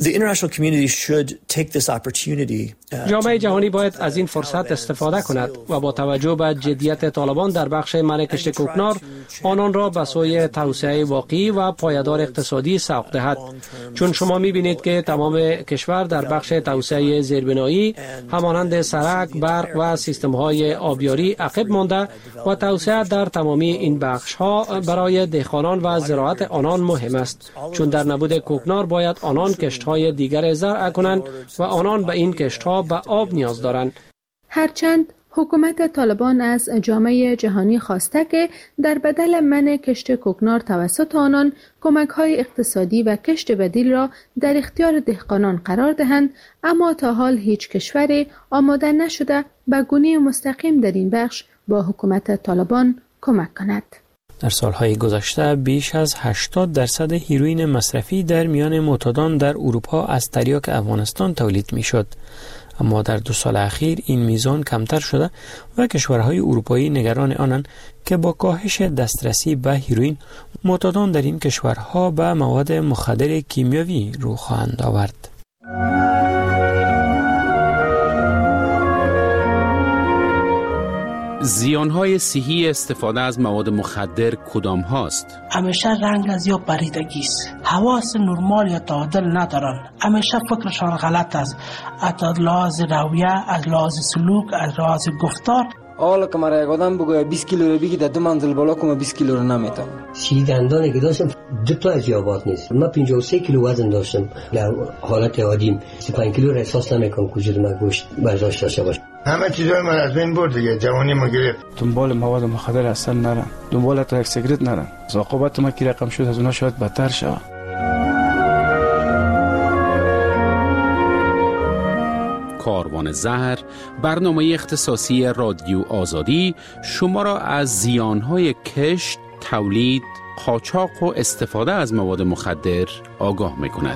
جامعه جهانی باید از این فرصت استفاده کند و با توجه به جدیت طالبان در بخش منع کشت کوکنار آنان را به سوی توسعه واقعی و پایدار اقتصادی سوق دهد، چون شما می‌بینید که تمام کشور در بخش توسعه زیربنایی همانند سرک، برق و سیستم‌های آبیاری عقب مانده و توسعه در تمامی این بخش‌ها برای دهقانان و زراعت آنان مهم است، چون در نبود کوکنار باید آنان کشت‌های دیگر زرع کنند و آنان به این کشت‌ها به آب نیاز دارند. هرچند حکومت طالبان از جامعه جهانی خواسته که در بدل منع کشت کوکنار توسط آنان کمک‌های اقتصادی و کشت بدیل را در اختیار دهقانان قرار دهند، اما تا حال هیچ کشوری آماده نشده به گونه مستقیم در این بخش با حکومت طالبان کمک کند. در سالهای گذشته بیش از هشتاد درصد هیروئین مصرفی در میان معتادان در اروپا از تریاک افغانستان تولید میشد، اما در دو سال اخیر این میزان کمتر شده و کشورهای اروپایی نگران آنند که با کاهش دسترسی به هیروئین معتادان در این کشورها به مواد مخدر کیمیاوی رو خواهند آورد. زیانهای صحی استفاده از مواد مخدر کدام هاست؟ همیشه رنگ از یا پریدگی است، حواس نرمال یا تعادل ندارن، همیشه فکرشان غلط است، از لحاظ رویه، از لحاظ سلوک، از لحاظ گفتار. حالا که مرا یک آدم بگوید بیست کیلو رو بگی در دو منزل بالا کنم بیست کیلو رو نمیتونم. سی دندانی که داشتم دو تا از یابات نیست. من پنجاه و سه کیلو وزن داشتم در حالت عادیم. سی و پنج کیلو را احساس نمیکنم وجود من گوشت برداشت داشته باشه. همه چیزای من از بین برد دیگه، جوانی ما گرفت. دنبال مواد مخدر اصلا نرم، دنبال تا یک سیگرت نرم. عاقبت ما کی رقم شد از اونها شاید بدتر شود. کاروان زهر، برنامه اختصاصی رادیو آزادی شما را از زیانهای کشت، تولید، قاچاق و استفاده از مواد مخدر آگاه می‌کند.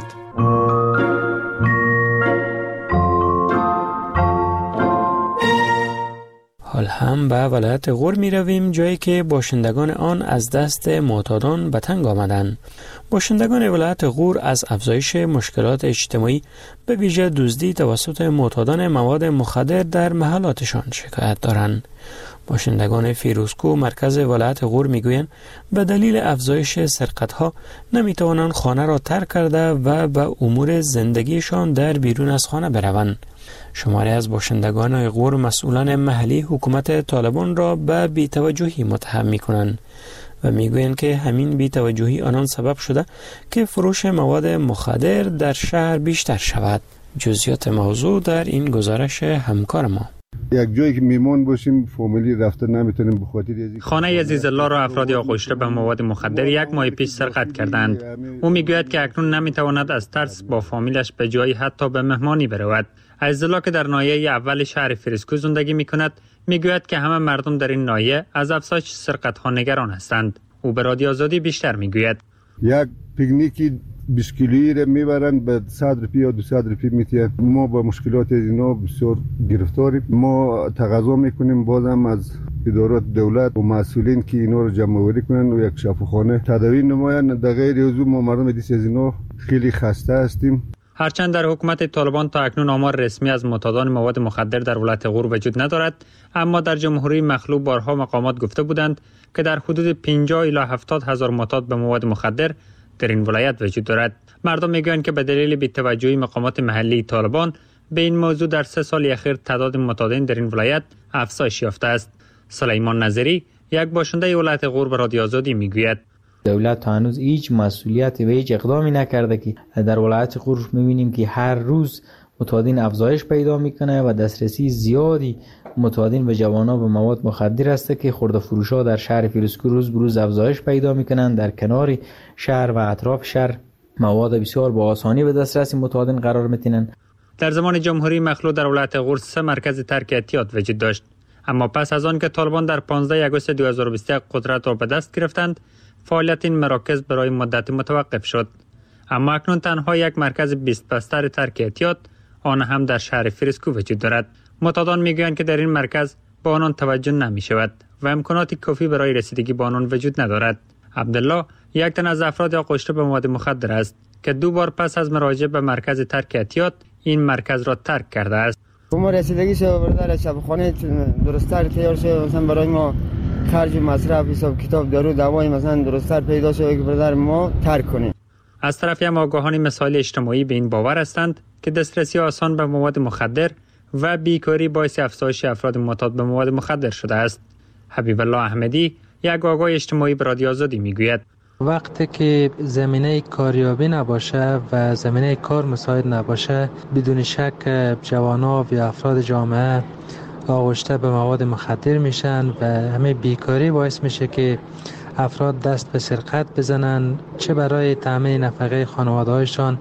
حال هم به ولایت غور می رویم، جایی که باشندگان آن از دست معتادان به تنگ آمدند. باشندگان ولایت غور از افزایش مشکلات اجتماعی به ویژه دزدی توسط معتادان مواد مخدر در محلاتشان شکایت دارند. باشندگان فیروزکو مرکز ولایت غور میگویند به دلیل افزایش سرقت‌ها نمیتوانند خانه را ترک کرده و به امور زندگیشان در بیرون از خانه بروند. شماری از باشندگان غور مسئولان محلی حکومت طالبان را به بی‌توجهی متهم می‌کنند و میگویند که همین بی‌توجهی آنان سبب شده که فروش مواد مخدر در شهر بیشتر شود. جزئیات موضوع در این گزارش همکار ما. یک جایی که میمون باشیم فامیلی رفته نمیتونیم بخاطر خانه عزیز الله را افرادی آغشته به مواد مخدر یک ماه پیش سرقت کردند. او میگوید که اکنون نمیتواند از ترس با فامیلش به جایی حتی به مهمانی برود. عزیز الله که در ناحیه اول شهر فیروزکو زندگی میکند میگوید که همه مردم در این ناحیه از افزایش سرقت ها نگران هستند. او به رادیو آزادی بیشتر میگوید یک پیکنیکی بیست کیلویی را میبرند به صد روپیه یا دویست روپیه میتین. ما با مشکلات اینا بسیار گرفتاریم. ما تقاضا میکنیم بازم از ادارات دولت و مسئولین که اینا رو جمع آوری کنن و یک شفاخانه تداوی نمایند. در غیر از ما مردم دیس از اینا خیلی خسته هستیم. هرچند در حکومت طالبان تا اکنون آمار رسمی از معتادان مواد مخدر در ولایت غور وجود ندارد، اما در جمهوری مخلوع بارها مقامات گفته بودند که در حدود پنجاه الی هفتاد هزار معتاد به مواد مخدر در این ولایت وجود دارد. مردم میگویند که به دلیل بی‌توجهی مقامات محلی طالبان به این موضوع در سه سال اخیر تعداد معتادین در این ولایت افزایش یافته است. سلیمان نظری یک باشنده ولایت غور به رادیو آزادی میگوید دولت تا هنوز هیچ مسئولیتی و هیچ اقدامی نکرده که در ولایت غور می‌بینیم که هر روز معتادین افزایش پیدا میکنه و دسترسی زیادی معتادین به جوانان به مواد مخدر است که خرده فروشا در شهر فیروزکو روز به روز افزایش پیدا میکنن. در کنار شهر و اطراف شهر مواد بسیار با آسانی به دسترس معتادین قرار میتینن. در زمان جمهوری مخلوع در ولایت غور سه مرکز ترک اعتیاد وجود داشت، اما پس از آن که طالبان در پانزده آگوست دو هزار و بیست و یک قدرت را به دست گرفتند، فعالیت این مراکز برای مدت متوقف شد. اما اکنون تنها یک مرکز بیست بستر ترک اعتیاد، آن هم در شهر فیروزکو وجود دارد. معتادان میگویند که در این مرکز با آنان توجه نمی شود و امکانات کافی برای رسیدگی با آنان وجود ندارد. عبدالله یک تن از افراد آغشته به مواد مخدر است که دو بار پس از مراجعه به مرکز ترک اعتیاد این مرکز را ترک کرده است. ما رسیدگی شو برادر شبخانه درست‌تر تیار شو، مثلا برای ما خرج مصرف حساب کتاب دارو دوای مثلا درست‌تر پیدا شو که برادر ما ترک کنیم. از طرفی هم آگاهان مسائل اجتماعی به این باور هستند که دسترسی آسان به مواد مخدر و بیکاری باعث افزایش افراد معتاد به مواد مخدر شده است. حبیب الله احمدی یک آگاه اجتماعی به رادیو آزادی میگوید وقتی که زمینه کاریابی نباشه و زمینه کار مساعد نباشه، بدون شک جوانا و افراد جامعه آغشته به مواد مخدر میشن و همه بیکاری باعث میشه که افراد دست به سرقت بزنن، چه برای تامین نفقه خانواده‌هایشان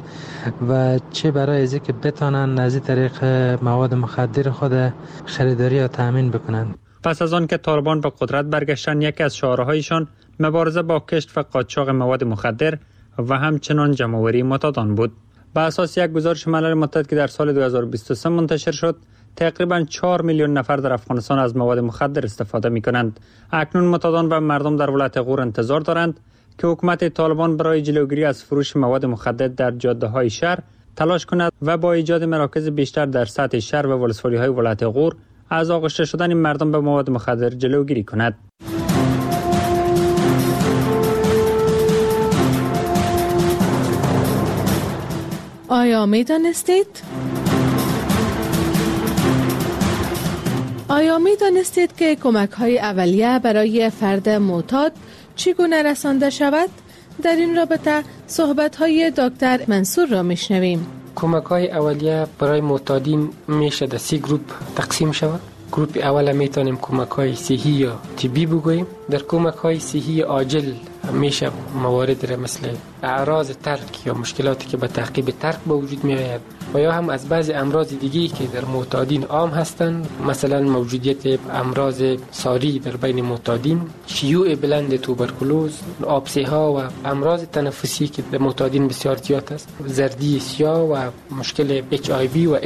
و چه برای از اینکه بتانن از این طریق مواد مخدر خود خریداری یا تامین بکنن. پس از آن که طالبان به قدرت برگشتن، یکی از شعارهایشان مبارزه با کشت و قاچاق مواد مخدر و همچنان جمع‌آوری معتادان بود. بر اساس یک گزارش ملل متحد که در سال دو هزار و بیست و سه منتشر شد، تقریباً چهار میلیون نفر در افغانستان از مواد مخدر استفاده می‌کنند. اکنون معتادان و مردم در ولایت غور انتظار دارند که حکومت طالبان برای جلوگیری از فروش مواد مخدر در جاده‌های شهر تلاش کند و با ایجاد مراکز بیشتر در سطح شهر و ولسوالی‌های ولایت غور از آغشته شدن مردم به مواد مخدر جلوگیری کند. آیا می دانستید؟ آیا می دانستید که کمک های اولیه برای فرد معتاد چگونه رسانده شود؟ در این رابطه صحبت های دکتر منصور را می شنویم. کمک های اولیه برای معتادین میشه در سی گروپ تقسیم شود. گروپ اول میتونیم کمک های صحی یا طبی بگوییم. در کمک های صحی عاجل میشه موارد را مثل اعراض ترک یا مشکلاتی که به تعقیب ترک به وجود می آید و یا هم از بعضی امراض دیگی که در معتادین عام هستند، مثلا موجودیت امراض ساری در بین معتادین، شیوع بلند توبرکلوز، آبسه ها و امراض تنفسی که در معتادین بسیار زیاد است، زردی سیاه و مشکل اچ آی وی و ایدز.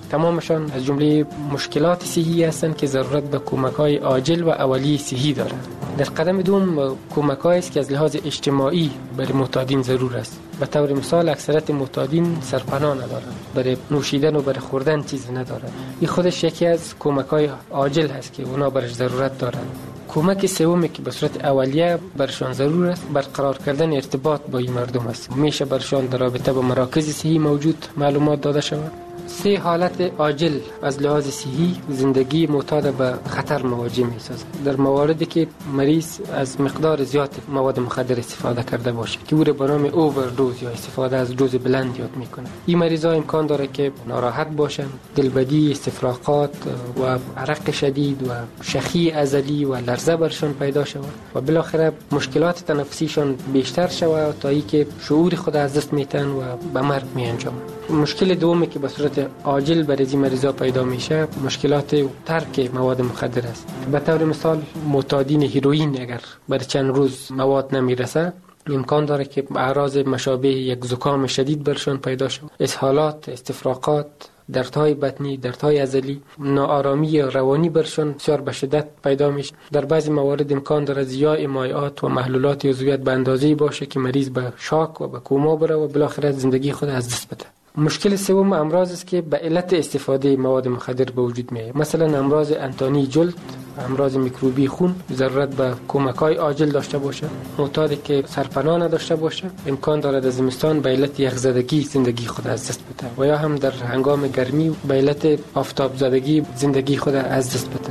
تمامشان از جمله مشکلات صحی هستند که ضرورت به کمک‌های عاجل و اولیه صحی دارند. در قدم دوم کمک‌هایی است که از لحاظ اجتماعی برای معتادین ضرور است. به طور مثال اکثریت معتادین سرپناه ندارند، برای نوشیدن و برای خوردن چیز ندارند. این خودش یکی از کمک‌های عاجل هست که اونا برش ضرورت دارند. کمک سومی که به صورت اولیه برشان ضرور است برقرار کردن ارتباط با این مردم است. میشه برشان در رابطه با مراکز صحی موجود معلومات داده شود. سه حالت عاجل از لحاظ صحی زندگی معتاد به خطر مواجه می‌سازد. در مواردی که مریض از مقدار زیاد مواد مخدر استفاده کرده باشه که او را به نام اووردوز یا استفاده از دوز بلند یاد میکنه. این مریضا امکان داره که ناراحت باشن، دلبدی، استفراغات و عرق شدید و شخی ازلی و لرزه برشان پیدا شود و بالاخره مشکلات تنفسیشان بیشتر شود تا اینکه شعور خود از دست میتن و به مرگ میانجامند. مشکل دومی که به صورت عاجل برای این مریضا پیدا میشه مشکلات ترک مواد مخدر است. به طور مثال معتادین هیروئین اگر برای چند روز مواد نمیرسه امکان داره که اعراض مشابه یک زکام شدید برشان پیدا شود، اسهالات، استفراغات، دردهای بطنی، دردهای عضلی، ناآرامی روانی برشان بسیار به شدت پیدا میشه. در بعضی موارد امکان داره زیای مایعات و محلولات عضویت به اندازه‌ای باشه که مریض به شاک و به کوما بره و بالاخره زندگی خود از دست بده. مشکل سوم امراض است که به علت استفاده مواد مخدر به وجود میاد. مثلا امراض انتانی جلد، امراض میکروبی خون ضرورت به کمک‌های عاجل داشته باشه. معتادی که سرپناه نداشته باشه امکان دارد از زمستان به علت یخزدگی زندگی خود از دست بده و یا هم در هنگام گرمی به علت آفتاب زدگی زندگی خود از دست بده.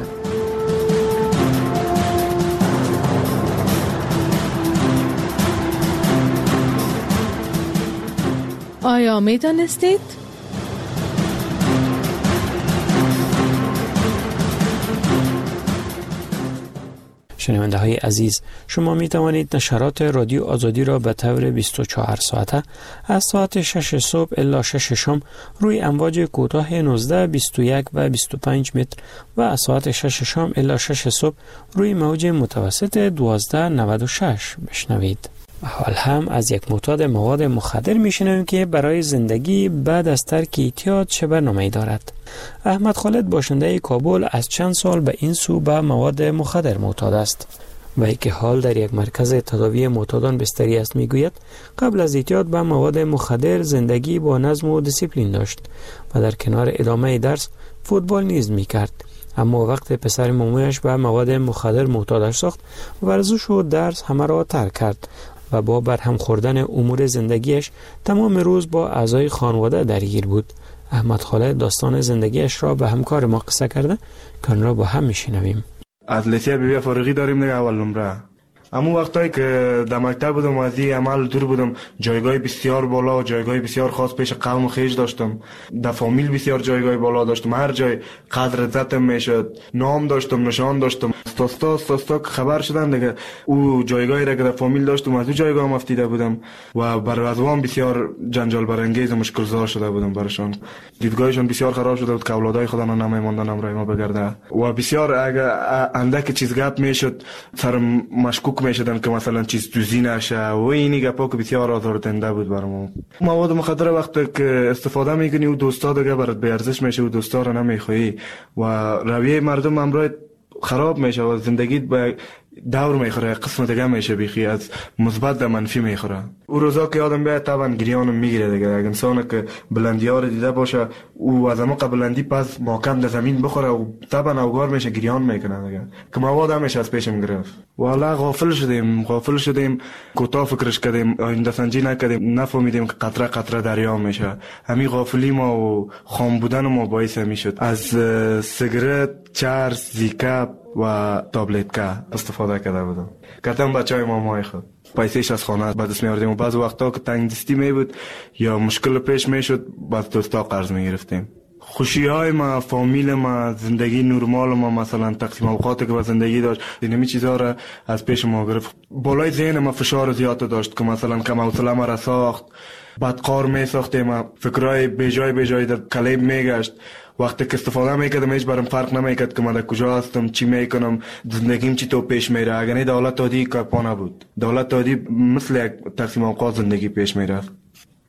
آیا می دانستید؟ شنونده های عزیز، شما می توانید نشرات رادیو آزادی را به طور بیست و چهار ساعته از ساعت شش صبح الی شش شام روی امواج کوتاه نوزده، بیست و یک و بیست و پنج متر و از ساعت شش شام الی شش صبح روی موج متوسط دوازده نود و شش بشنوید. حال هم از یک معتاد مواد مخدر میشنویم که برای زندگی بعد از ترک اعتیاد چه برنامه‌ای دارد. احمد خالد باشنده کابل از چند سال به این سو به مواد مخدر معتاد است و ای که حال در یک مرکز تداوی معتادان بستری است میگوید قبل از اعتیاد به مواد مخدر زندگی با نظم و دیسیپلین داشت و در کنار ادامه درس فوتبال نیز میکرد. اما وقت پسر مامویش به مواد مخدر معتادش ساخت، ورزش و درس همه را ترک کرد و با برهم خوردن امور زندگیش تمام روز با اعضای خانواده درگیر بود. احمد خالد داستان زندگیش را به همکار ما قصه کرده که آن را با هم میشنویم. از لیسه بی بی فارغی داریم دیگه اول نمره. اما وقتایی که در مکتب بودم و از این عمل دور بودم جایگاه بسیار بالا و جایگاه بسیار خاص پیش قوم و خیش داشتم. در فامیل بسیار جایگاه بالا داشتم، هر جای قدر عزتم میشد، نام داشتم، نشان داشتم. استاستا استاستا خبر شدن دیگه او جایگاهی را که در فامیل داشتم از او جایگاه مفتیده بودم و بر وضوان بسیار جنجال برانگیز و مشکل‌زا شده بودم برشان. دیدگاهشون بسیار خراب شده بود که اولادای خدا نمیموندن امرای ما بگرده و بسیار اگه اندک چیز گپ میشد سر مشکوک میشدن که مثلا چیز دوزی نشه و اینی گپا که بسیار آزاردهنده بود برام. مواد مخدر وقتی که استفاده میکنی و دوستا دیگه برات به ارزش میشه و دوستا رو نمیخوایی و رویه مردم امروز خراب میشه و زندگیت به دور میخوره، قسم دیگه میشه بیخی از مثبت به منفی میخوره. او روزا که آدم بیاد طبعا گریانم میگیره دیگه. اگه انسان که بلندی ها رو دیده باشه او از عمق بلندی پس محکم در زمین بخوره و طبعا اوگار میشه گریان میکنه دیگه که مواد همیشه از پیشم گرفت. والا غافل شدیم غافل شدیم کوتاه فکرش کردیم، آینده سنجی نکردیم، نفهمیدیم که قطره قطره دریا میشه. همین غافلی ما و خام بودن ما باعث میشد از سیگرت، چرس، زیکاپ و تابلت که استفاده کرده بودم. کردم بچهای مامای خود پیسهش از خانه به دست می‌آوردیم و بعض وقتا که تنگ دستی می بود یا مشکل پیش میشد بعد دوستا قرض میگرفتیم. خوشی‌های ما، فامیل ما، زندگی نرمال ما، مثلا تقسیم اوقاتی که با زندگی داشت، اینمی چیزا را از پیش ما گرفت. بالای ذهن ما فشار زیاد داشت که مثلا کم حوصله ما را ساخت، بدقار می ساختیم، فکرای بیجای بیجای در کلیب میگشت. وقتی که استفاده میکردم هیچ برام فرق نمیکرد که من در کجا هستم، چی میکنم، زندگیم چی تو پیش میره. اگر نه دولت عادی که پا نبود، دولت عادی مثل یک تقسیم اوقات زندگی پیش میرفت.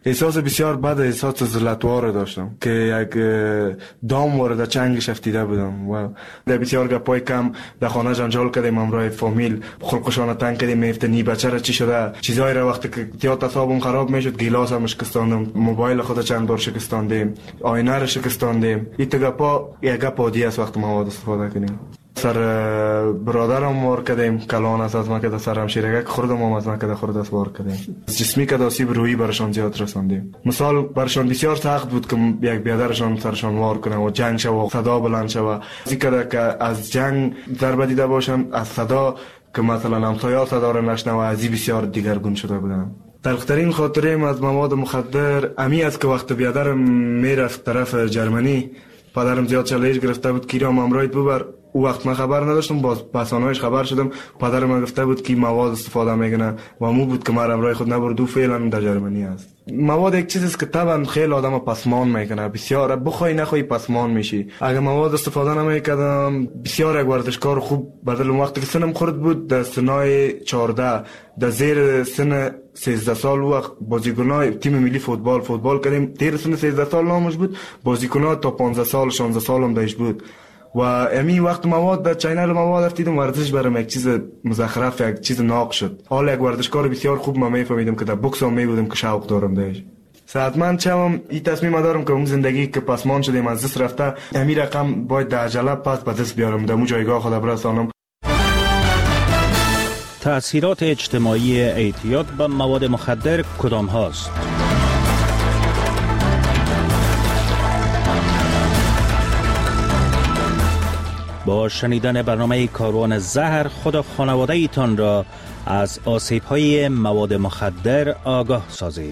احساس بسیار بد، احساس ذلتوار داشتم که یک دام وارد چنگ شفتیده بودم و در بسیار گپای کم در خانه جنجال کردیم همراه فامیل، خلقشان تنگ کردیم، میفتنی بچه را چی شده چیزایی را وقتی که تیات حسابم خراب میشد گیلاس هم شکستاندم، موبایل خود چند بار شکستاندیم، آینه را شکستاندیم. این گپا یک گپ عادی است وقتی مواد استفاده کنیم. سر برادرم وار کردیم، کلان است از من که سر همشیرگک خوردم هم از من که خورد است وار کردیم. جسمی که آسیب روحی برشان زیاد رساندیم. مثال برشان بسیار سخت بود که یک بیادرشان سرشان وار کنه و جنگ شوه و صدا بلند شوه. زیکه که از جنگ ضربه دیده باشن، از صدا که مثلا همسایا صدا را نشنوه، از این بسیار دیگرگون شده بودن. تلخترین خاطرم از مواد مخدر امی است که وقت بیادرم میرفت طرف جرمنی، پدرم زیاد چالش گرفته بود که رام امرایت ببر. او وقت من خبر نداشتم، باز پسانایش خبر شدم. پدرم من گفته بود که مواد استفاده میکنه و مو بود که من امرای خود نبرد و فعلا در جرمنی است. مواد یک چیزی است که طبعا خیلی آدم پسمان میکنه، بسیار بخوای نخوای پسمان میشی. اگه مواد استفاده نمیکردم بسیار یک ورزشکار خوب بدل وقتی که سنم خورد بود در سنای چهارده در زیر سن سیزده سال وقت بازیکنای تیم ملی فوتبال فوتبال کردیم. دیر سن سیزده سال نامش بود، بازیکنای تا پانزده سال شانزده سال هم داشت بود و امی وقت مواد در چینل مواد افتیدم ورزش برام یک چیز مزخرف، یک چیز ناق شد. حالا یک ورزشکار بسیار خوب من میفهمیدم که در بوکس هم میبودم که شوق دارم داشت. صحتمند چم این تصمیم دارم که اون زندگی که پسمان شدیم از دست رفته، امی رقم باید در عجله پس به دست بیارم، در اون جایگاه خود برسانم. تأثیرات اجتماعی اعتیاد به مواد مخدر کدام هاست؟ با شنیدن برنامه کاروان زهر خود و خانواده ایتان را از آسیب های مواد مخدر آگاه سازید.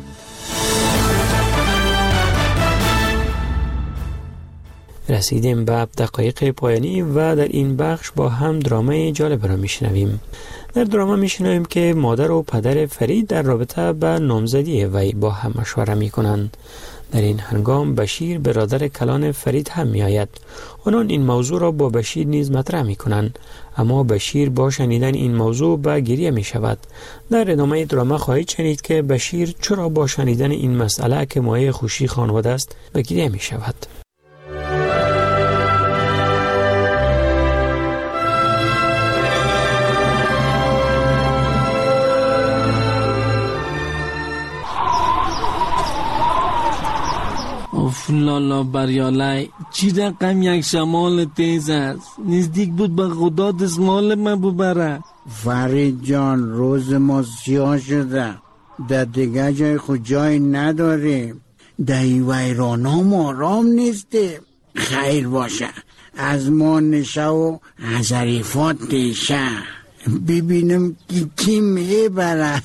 رسیدیم به دقایق پایانی و در این بخش با هم درامای جالب را میشنویم. در دراما میشنویم که مادر و پدر فرید در رابطه به نامزدی وی با هم مشوره میکنند. در این هنگام بشیر برادر کلان فرید هم می آید. آنان این موضوع را با بشیر نیز مطرح می کنند، اما بشیر با شنیدن این موضوع به گریه می شود. در ادامه دراما خواهید شنید که بشیر چرا با شنیدن این مسئله که مایه خوشی خانواده است به گریه می شود. لالا بریالای چی رقم یک شمال تیز است، نزدیک بود به خدا دستمال من ببره. فرید جان روز ما سیاه شده، در دیگه جای خود جای نداریم، در این ویران ها ما آرام نیستیم. خیر باشه از ما نشه و از عریفات دیشه، ببینم کی کی میبره.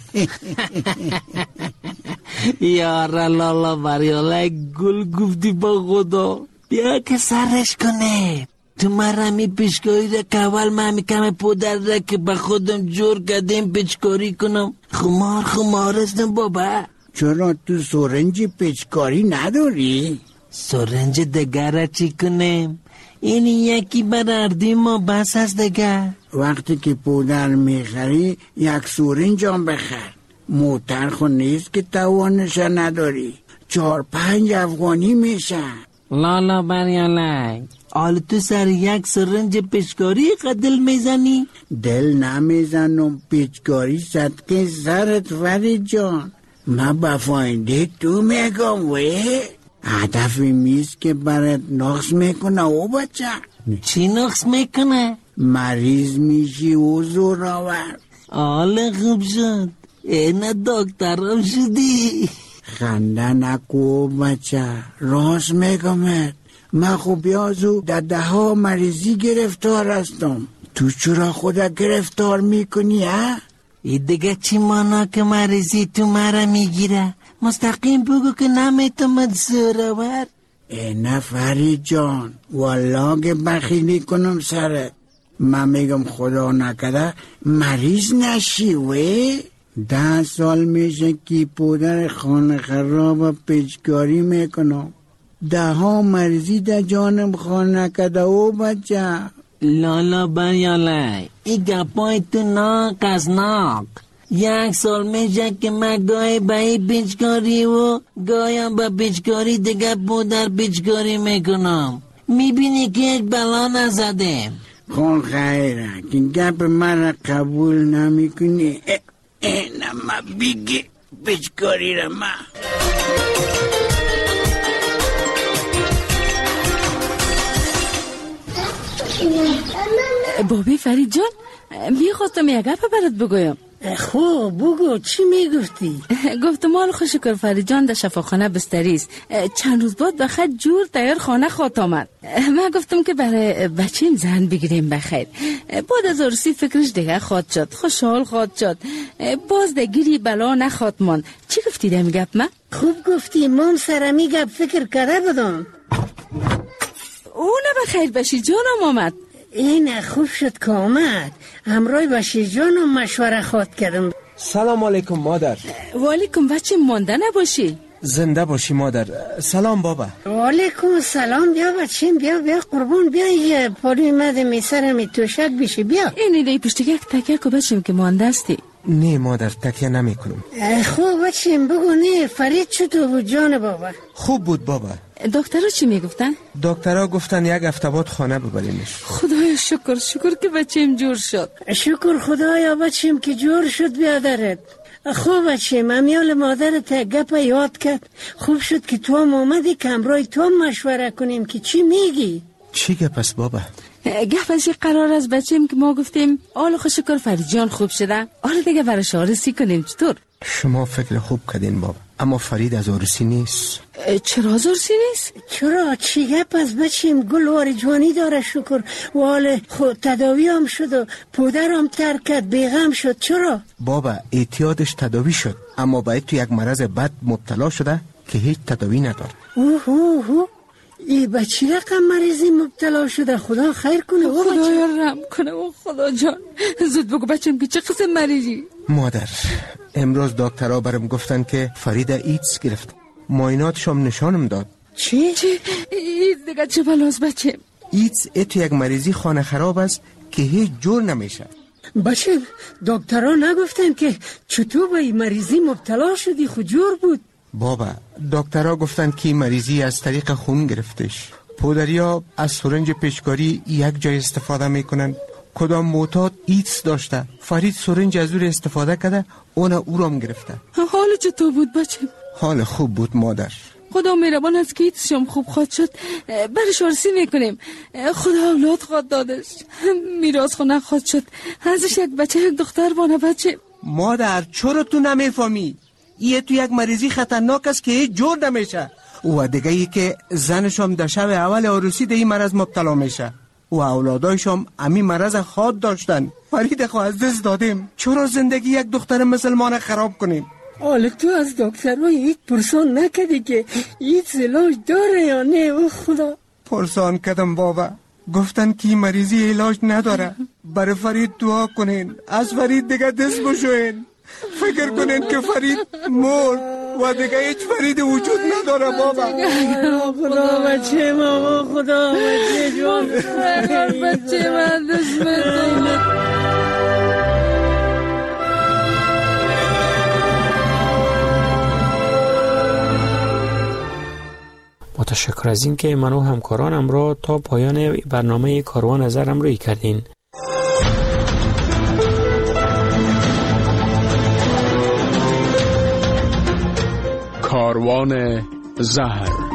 یاره لالا بریاله گل گفتی با خدا، بیا که سرش کنه. تو مرمی پیشکاری را که اول من میکم پودر را که به خودم جور کردیم پیچکاری کنم. خمار خمار استم بابا. چرا تو سرنج پیچکاری نداری؟ سرنج دگر را چی کنم؟ این یکی برردی ما بس از دگر. وقتی که پودر میخری یک سرنج هم بخر، موتر خود نیست که توانش نداری، چار پنج افغانی میشه. لالا بریالک آل تو سر یک سرنج پیچکاری قدل میزنی؟ دل نمیزنم، پیچکاری صدقه سرت فرید جان. من با فاینده تو میگم وی هدف میست که برات نقص میکنه او بچه. چی نقص میکنه؟ مریض میشی و زور آور. آله خوب شد، اینه دکترم شدی. خنده نکو بچه، راست میگمت. من خوب بیازو در ده ها مریضی گرفتار هستم، تو چرا خدا گرفتار میکنی ها؟ این دیگه چی مانا که مریضی تو مرا میگیره؟ مستقیم بگو که نمیتومد زورور. اینه فرید جان والله که بخیلی کنم سرت. من میگم خدا نکده مریض نشی وی. ده سال میشه که پودر خانه خراب پیچکاری میکنم، ده ها مریضی در جانم خانه کده او بچه. لالا بریاله ای گپای تو ناک از ناک. یک سال میشه که من گاهی به این بیچکاری و گاهی هم به بیچکاری دیگه پدر بیچکاری میکنم. میبینی که هیچ بلا نزده. خون خیره که گپ من قبول نمیکنی. اینا ما بگی بیچکاری را ما. بابی فرید جان، میخواستم یک گپ برات بگویم. خوب بگو، چی میگفتی؟ گفتم حال خوش شکر فرید جان در شفاخانه بستری است. چند روز بعد بخیر جور تیار خانه خواهد آمد. من گفتم که برای بچیم زن بگیریم بخیر. بعد از عروسی فکرش دیگه خواهد شد، خوشحال خواهد شد، باز دگیری بلا نخواهد ماند. چی گفتی دم گپ من؟ خوب گفتی، من سر می گپ فکر کرده بودم. او نه بخیر بشی جانم آمد. این خوب شد که آمد. همراه بشیر جانم مشوره خواد کردم. سلام علیکم مادر. و علیکم بچه، مانده نباشی. زنده باشی مادر. سلام بابا. و علیکم سلام. بیا بچیم، بیا بیا قربان، بیا یه پالی مده می سر می توشک بشی. بیا این ایده پشتی یک تکیه که بچیم که مانده استی. نه مادر، تکیه نمی کنم. خوب بچیم بگو. نه فرید چطور بود جان بابا؟ خوب بود بابا. دکترها چی میگفتن؟ دکترها گفتن یک هفته بعد خانه ببریمش. خدایا شکر شکر که بچیم جور شد. شکر خدایا بچیم که جور شد بیادرت. خوب بچیم، امیال مادرت گپ یاد کرد. خوب شد که تو هم آمدی که همراه تو مشوره کنیم که چی میگی. چی گپ است بابا؟ گپ از قرار از بچیم که ما گفتیم آل خوش شکر فرید جان خوب شده، آل دیگه برش آرسی کنیم. چطور؟ شما فکر خوب کردین بابا، اما فرید از آرسی نیست. چرا از آرسی نیست؟ چرا؟ چی گپ از بچیم؟ گل جوانی داره شکر و حال خود تداوی هم شد و پدر هم ترک کرد، بیغم شد. چرا؟ بابا اعتیادش تداوی شد، اما باید تو یک مرض بد مبتلا شده که هیچ تداوی نداره. اوه اوه اوه ای بچی رقم مریضی مبتلا شده. خدا خیر کنه. خدا رحم کنه. و خدا جان زود بگو بچم که چه قسم مریضی؟ مادر امروز دکترها برام گفتن که فرید ایدز گرفت. معایناتشم نشانم داد. چی؟ چی؟ ایدز دیگه چه بلاست بچه؟ ایدز اتو یک مریضی خانه خراب است که هیچ جور نمیشه. بچه دکترها نگفتن که چطور به این مریضی مبتلا شدی؟ خود جور بود. بابا دکترها گفتن که مریضی از طریق خون گرفتش. پدریا از سرنج پیشکاری یک جای استفاده میکنن. کدام معتاد ایدز داشته، فرید سرنج از او استفاده کرده، اون او را هم گرفته. حال چطور بود بچه؟ حال خوب بود مادر. خدا مهربان است که ایدزشم خوب خواد شد. برش آرسی میکنیم. خدا اولاد خواد دادش، میراث خونه خواد شد، ازش یک بچه یک دختر بانه. بچه مادر چرا تو نمیفهمی؟ ایه تو یک مریضی خطرناک است که هیچ جور نمیشه. و دیگه ای که زنشم در شب اول عروسی ده این مرض مبتلا میشه و اولادایشم امی مرض خود داشتن. فرید خو از دست دادیم. چرا زندگی یک دختر مسلمان خراب کنیم؟ حالا تو از دکترهای ایت پرسان نکدی که ایت علاج داره یا نه؟ او خدا پرسان کدم بابا، گفتن که مریضی علاج نداره. برای فرید دعا کنین، از فرید دیگه دست بشوین، فکر کنین که فرید مرد و دیگه هیچ فرید وجود نداره بابا. خدا بچه ما، خدا بچه جان، بچه من دست بده. متشکر از این که من و همکارانم را تا پایان برنامه کاروان نظر همراهی کردین. کاروان زهر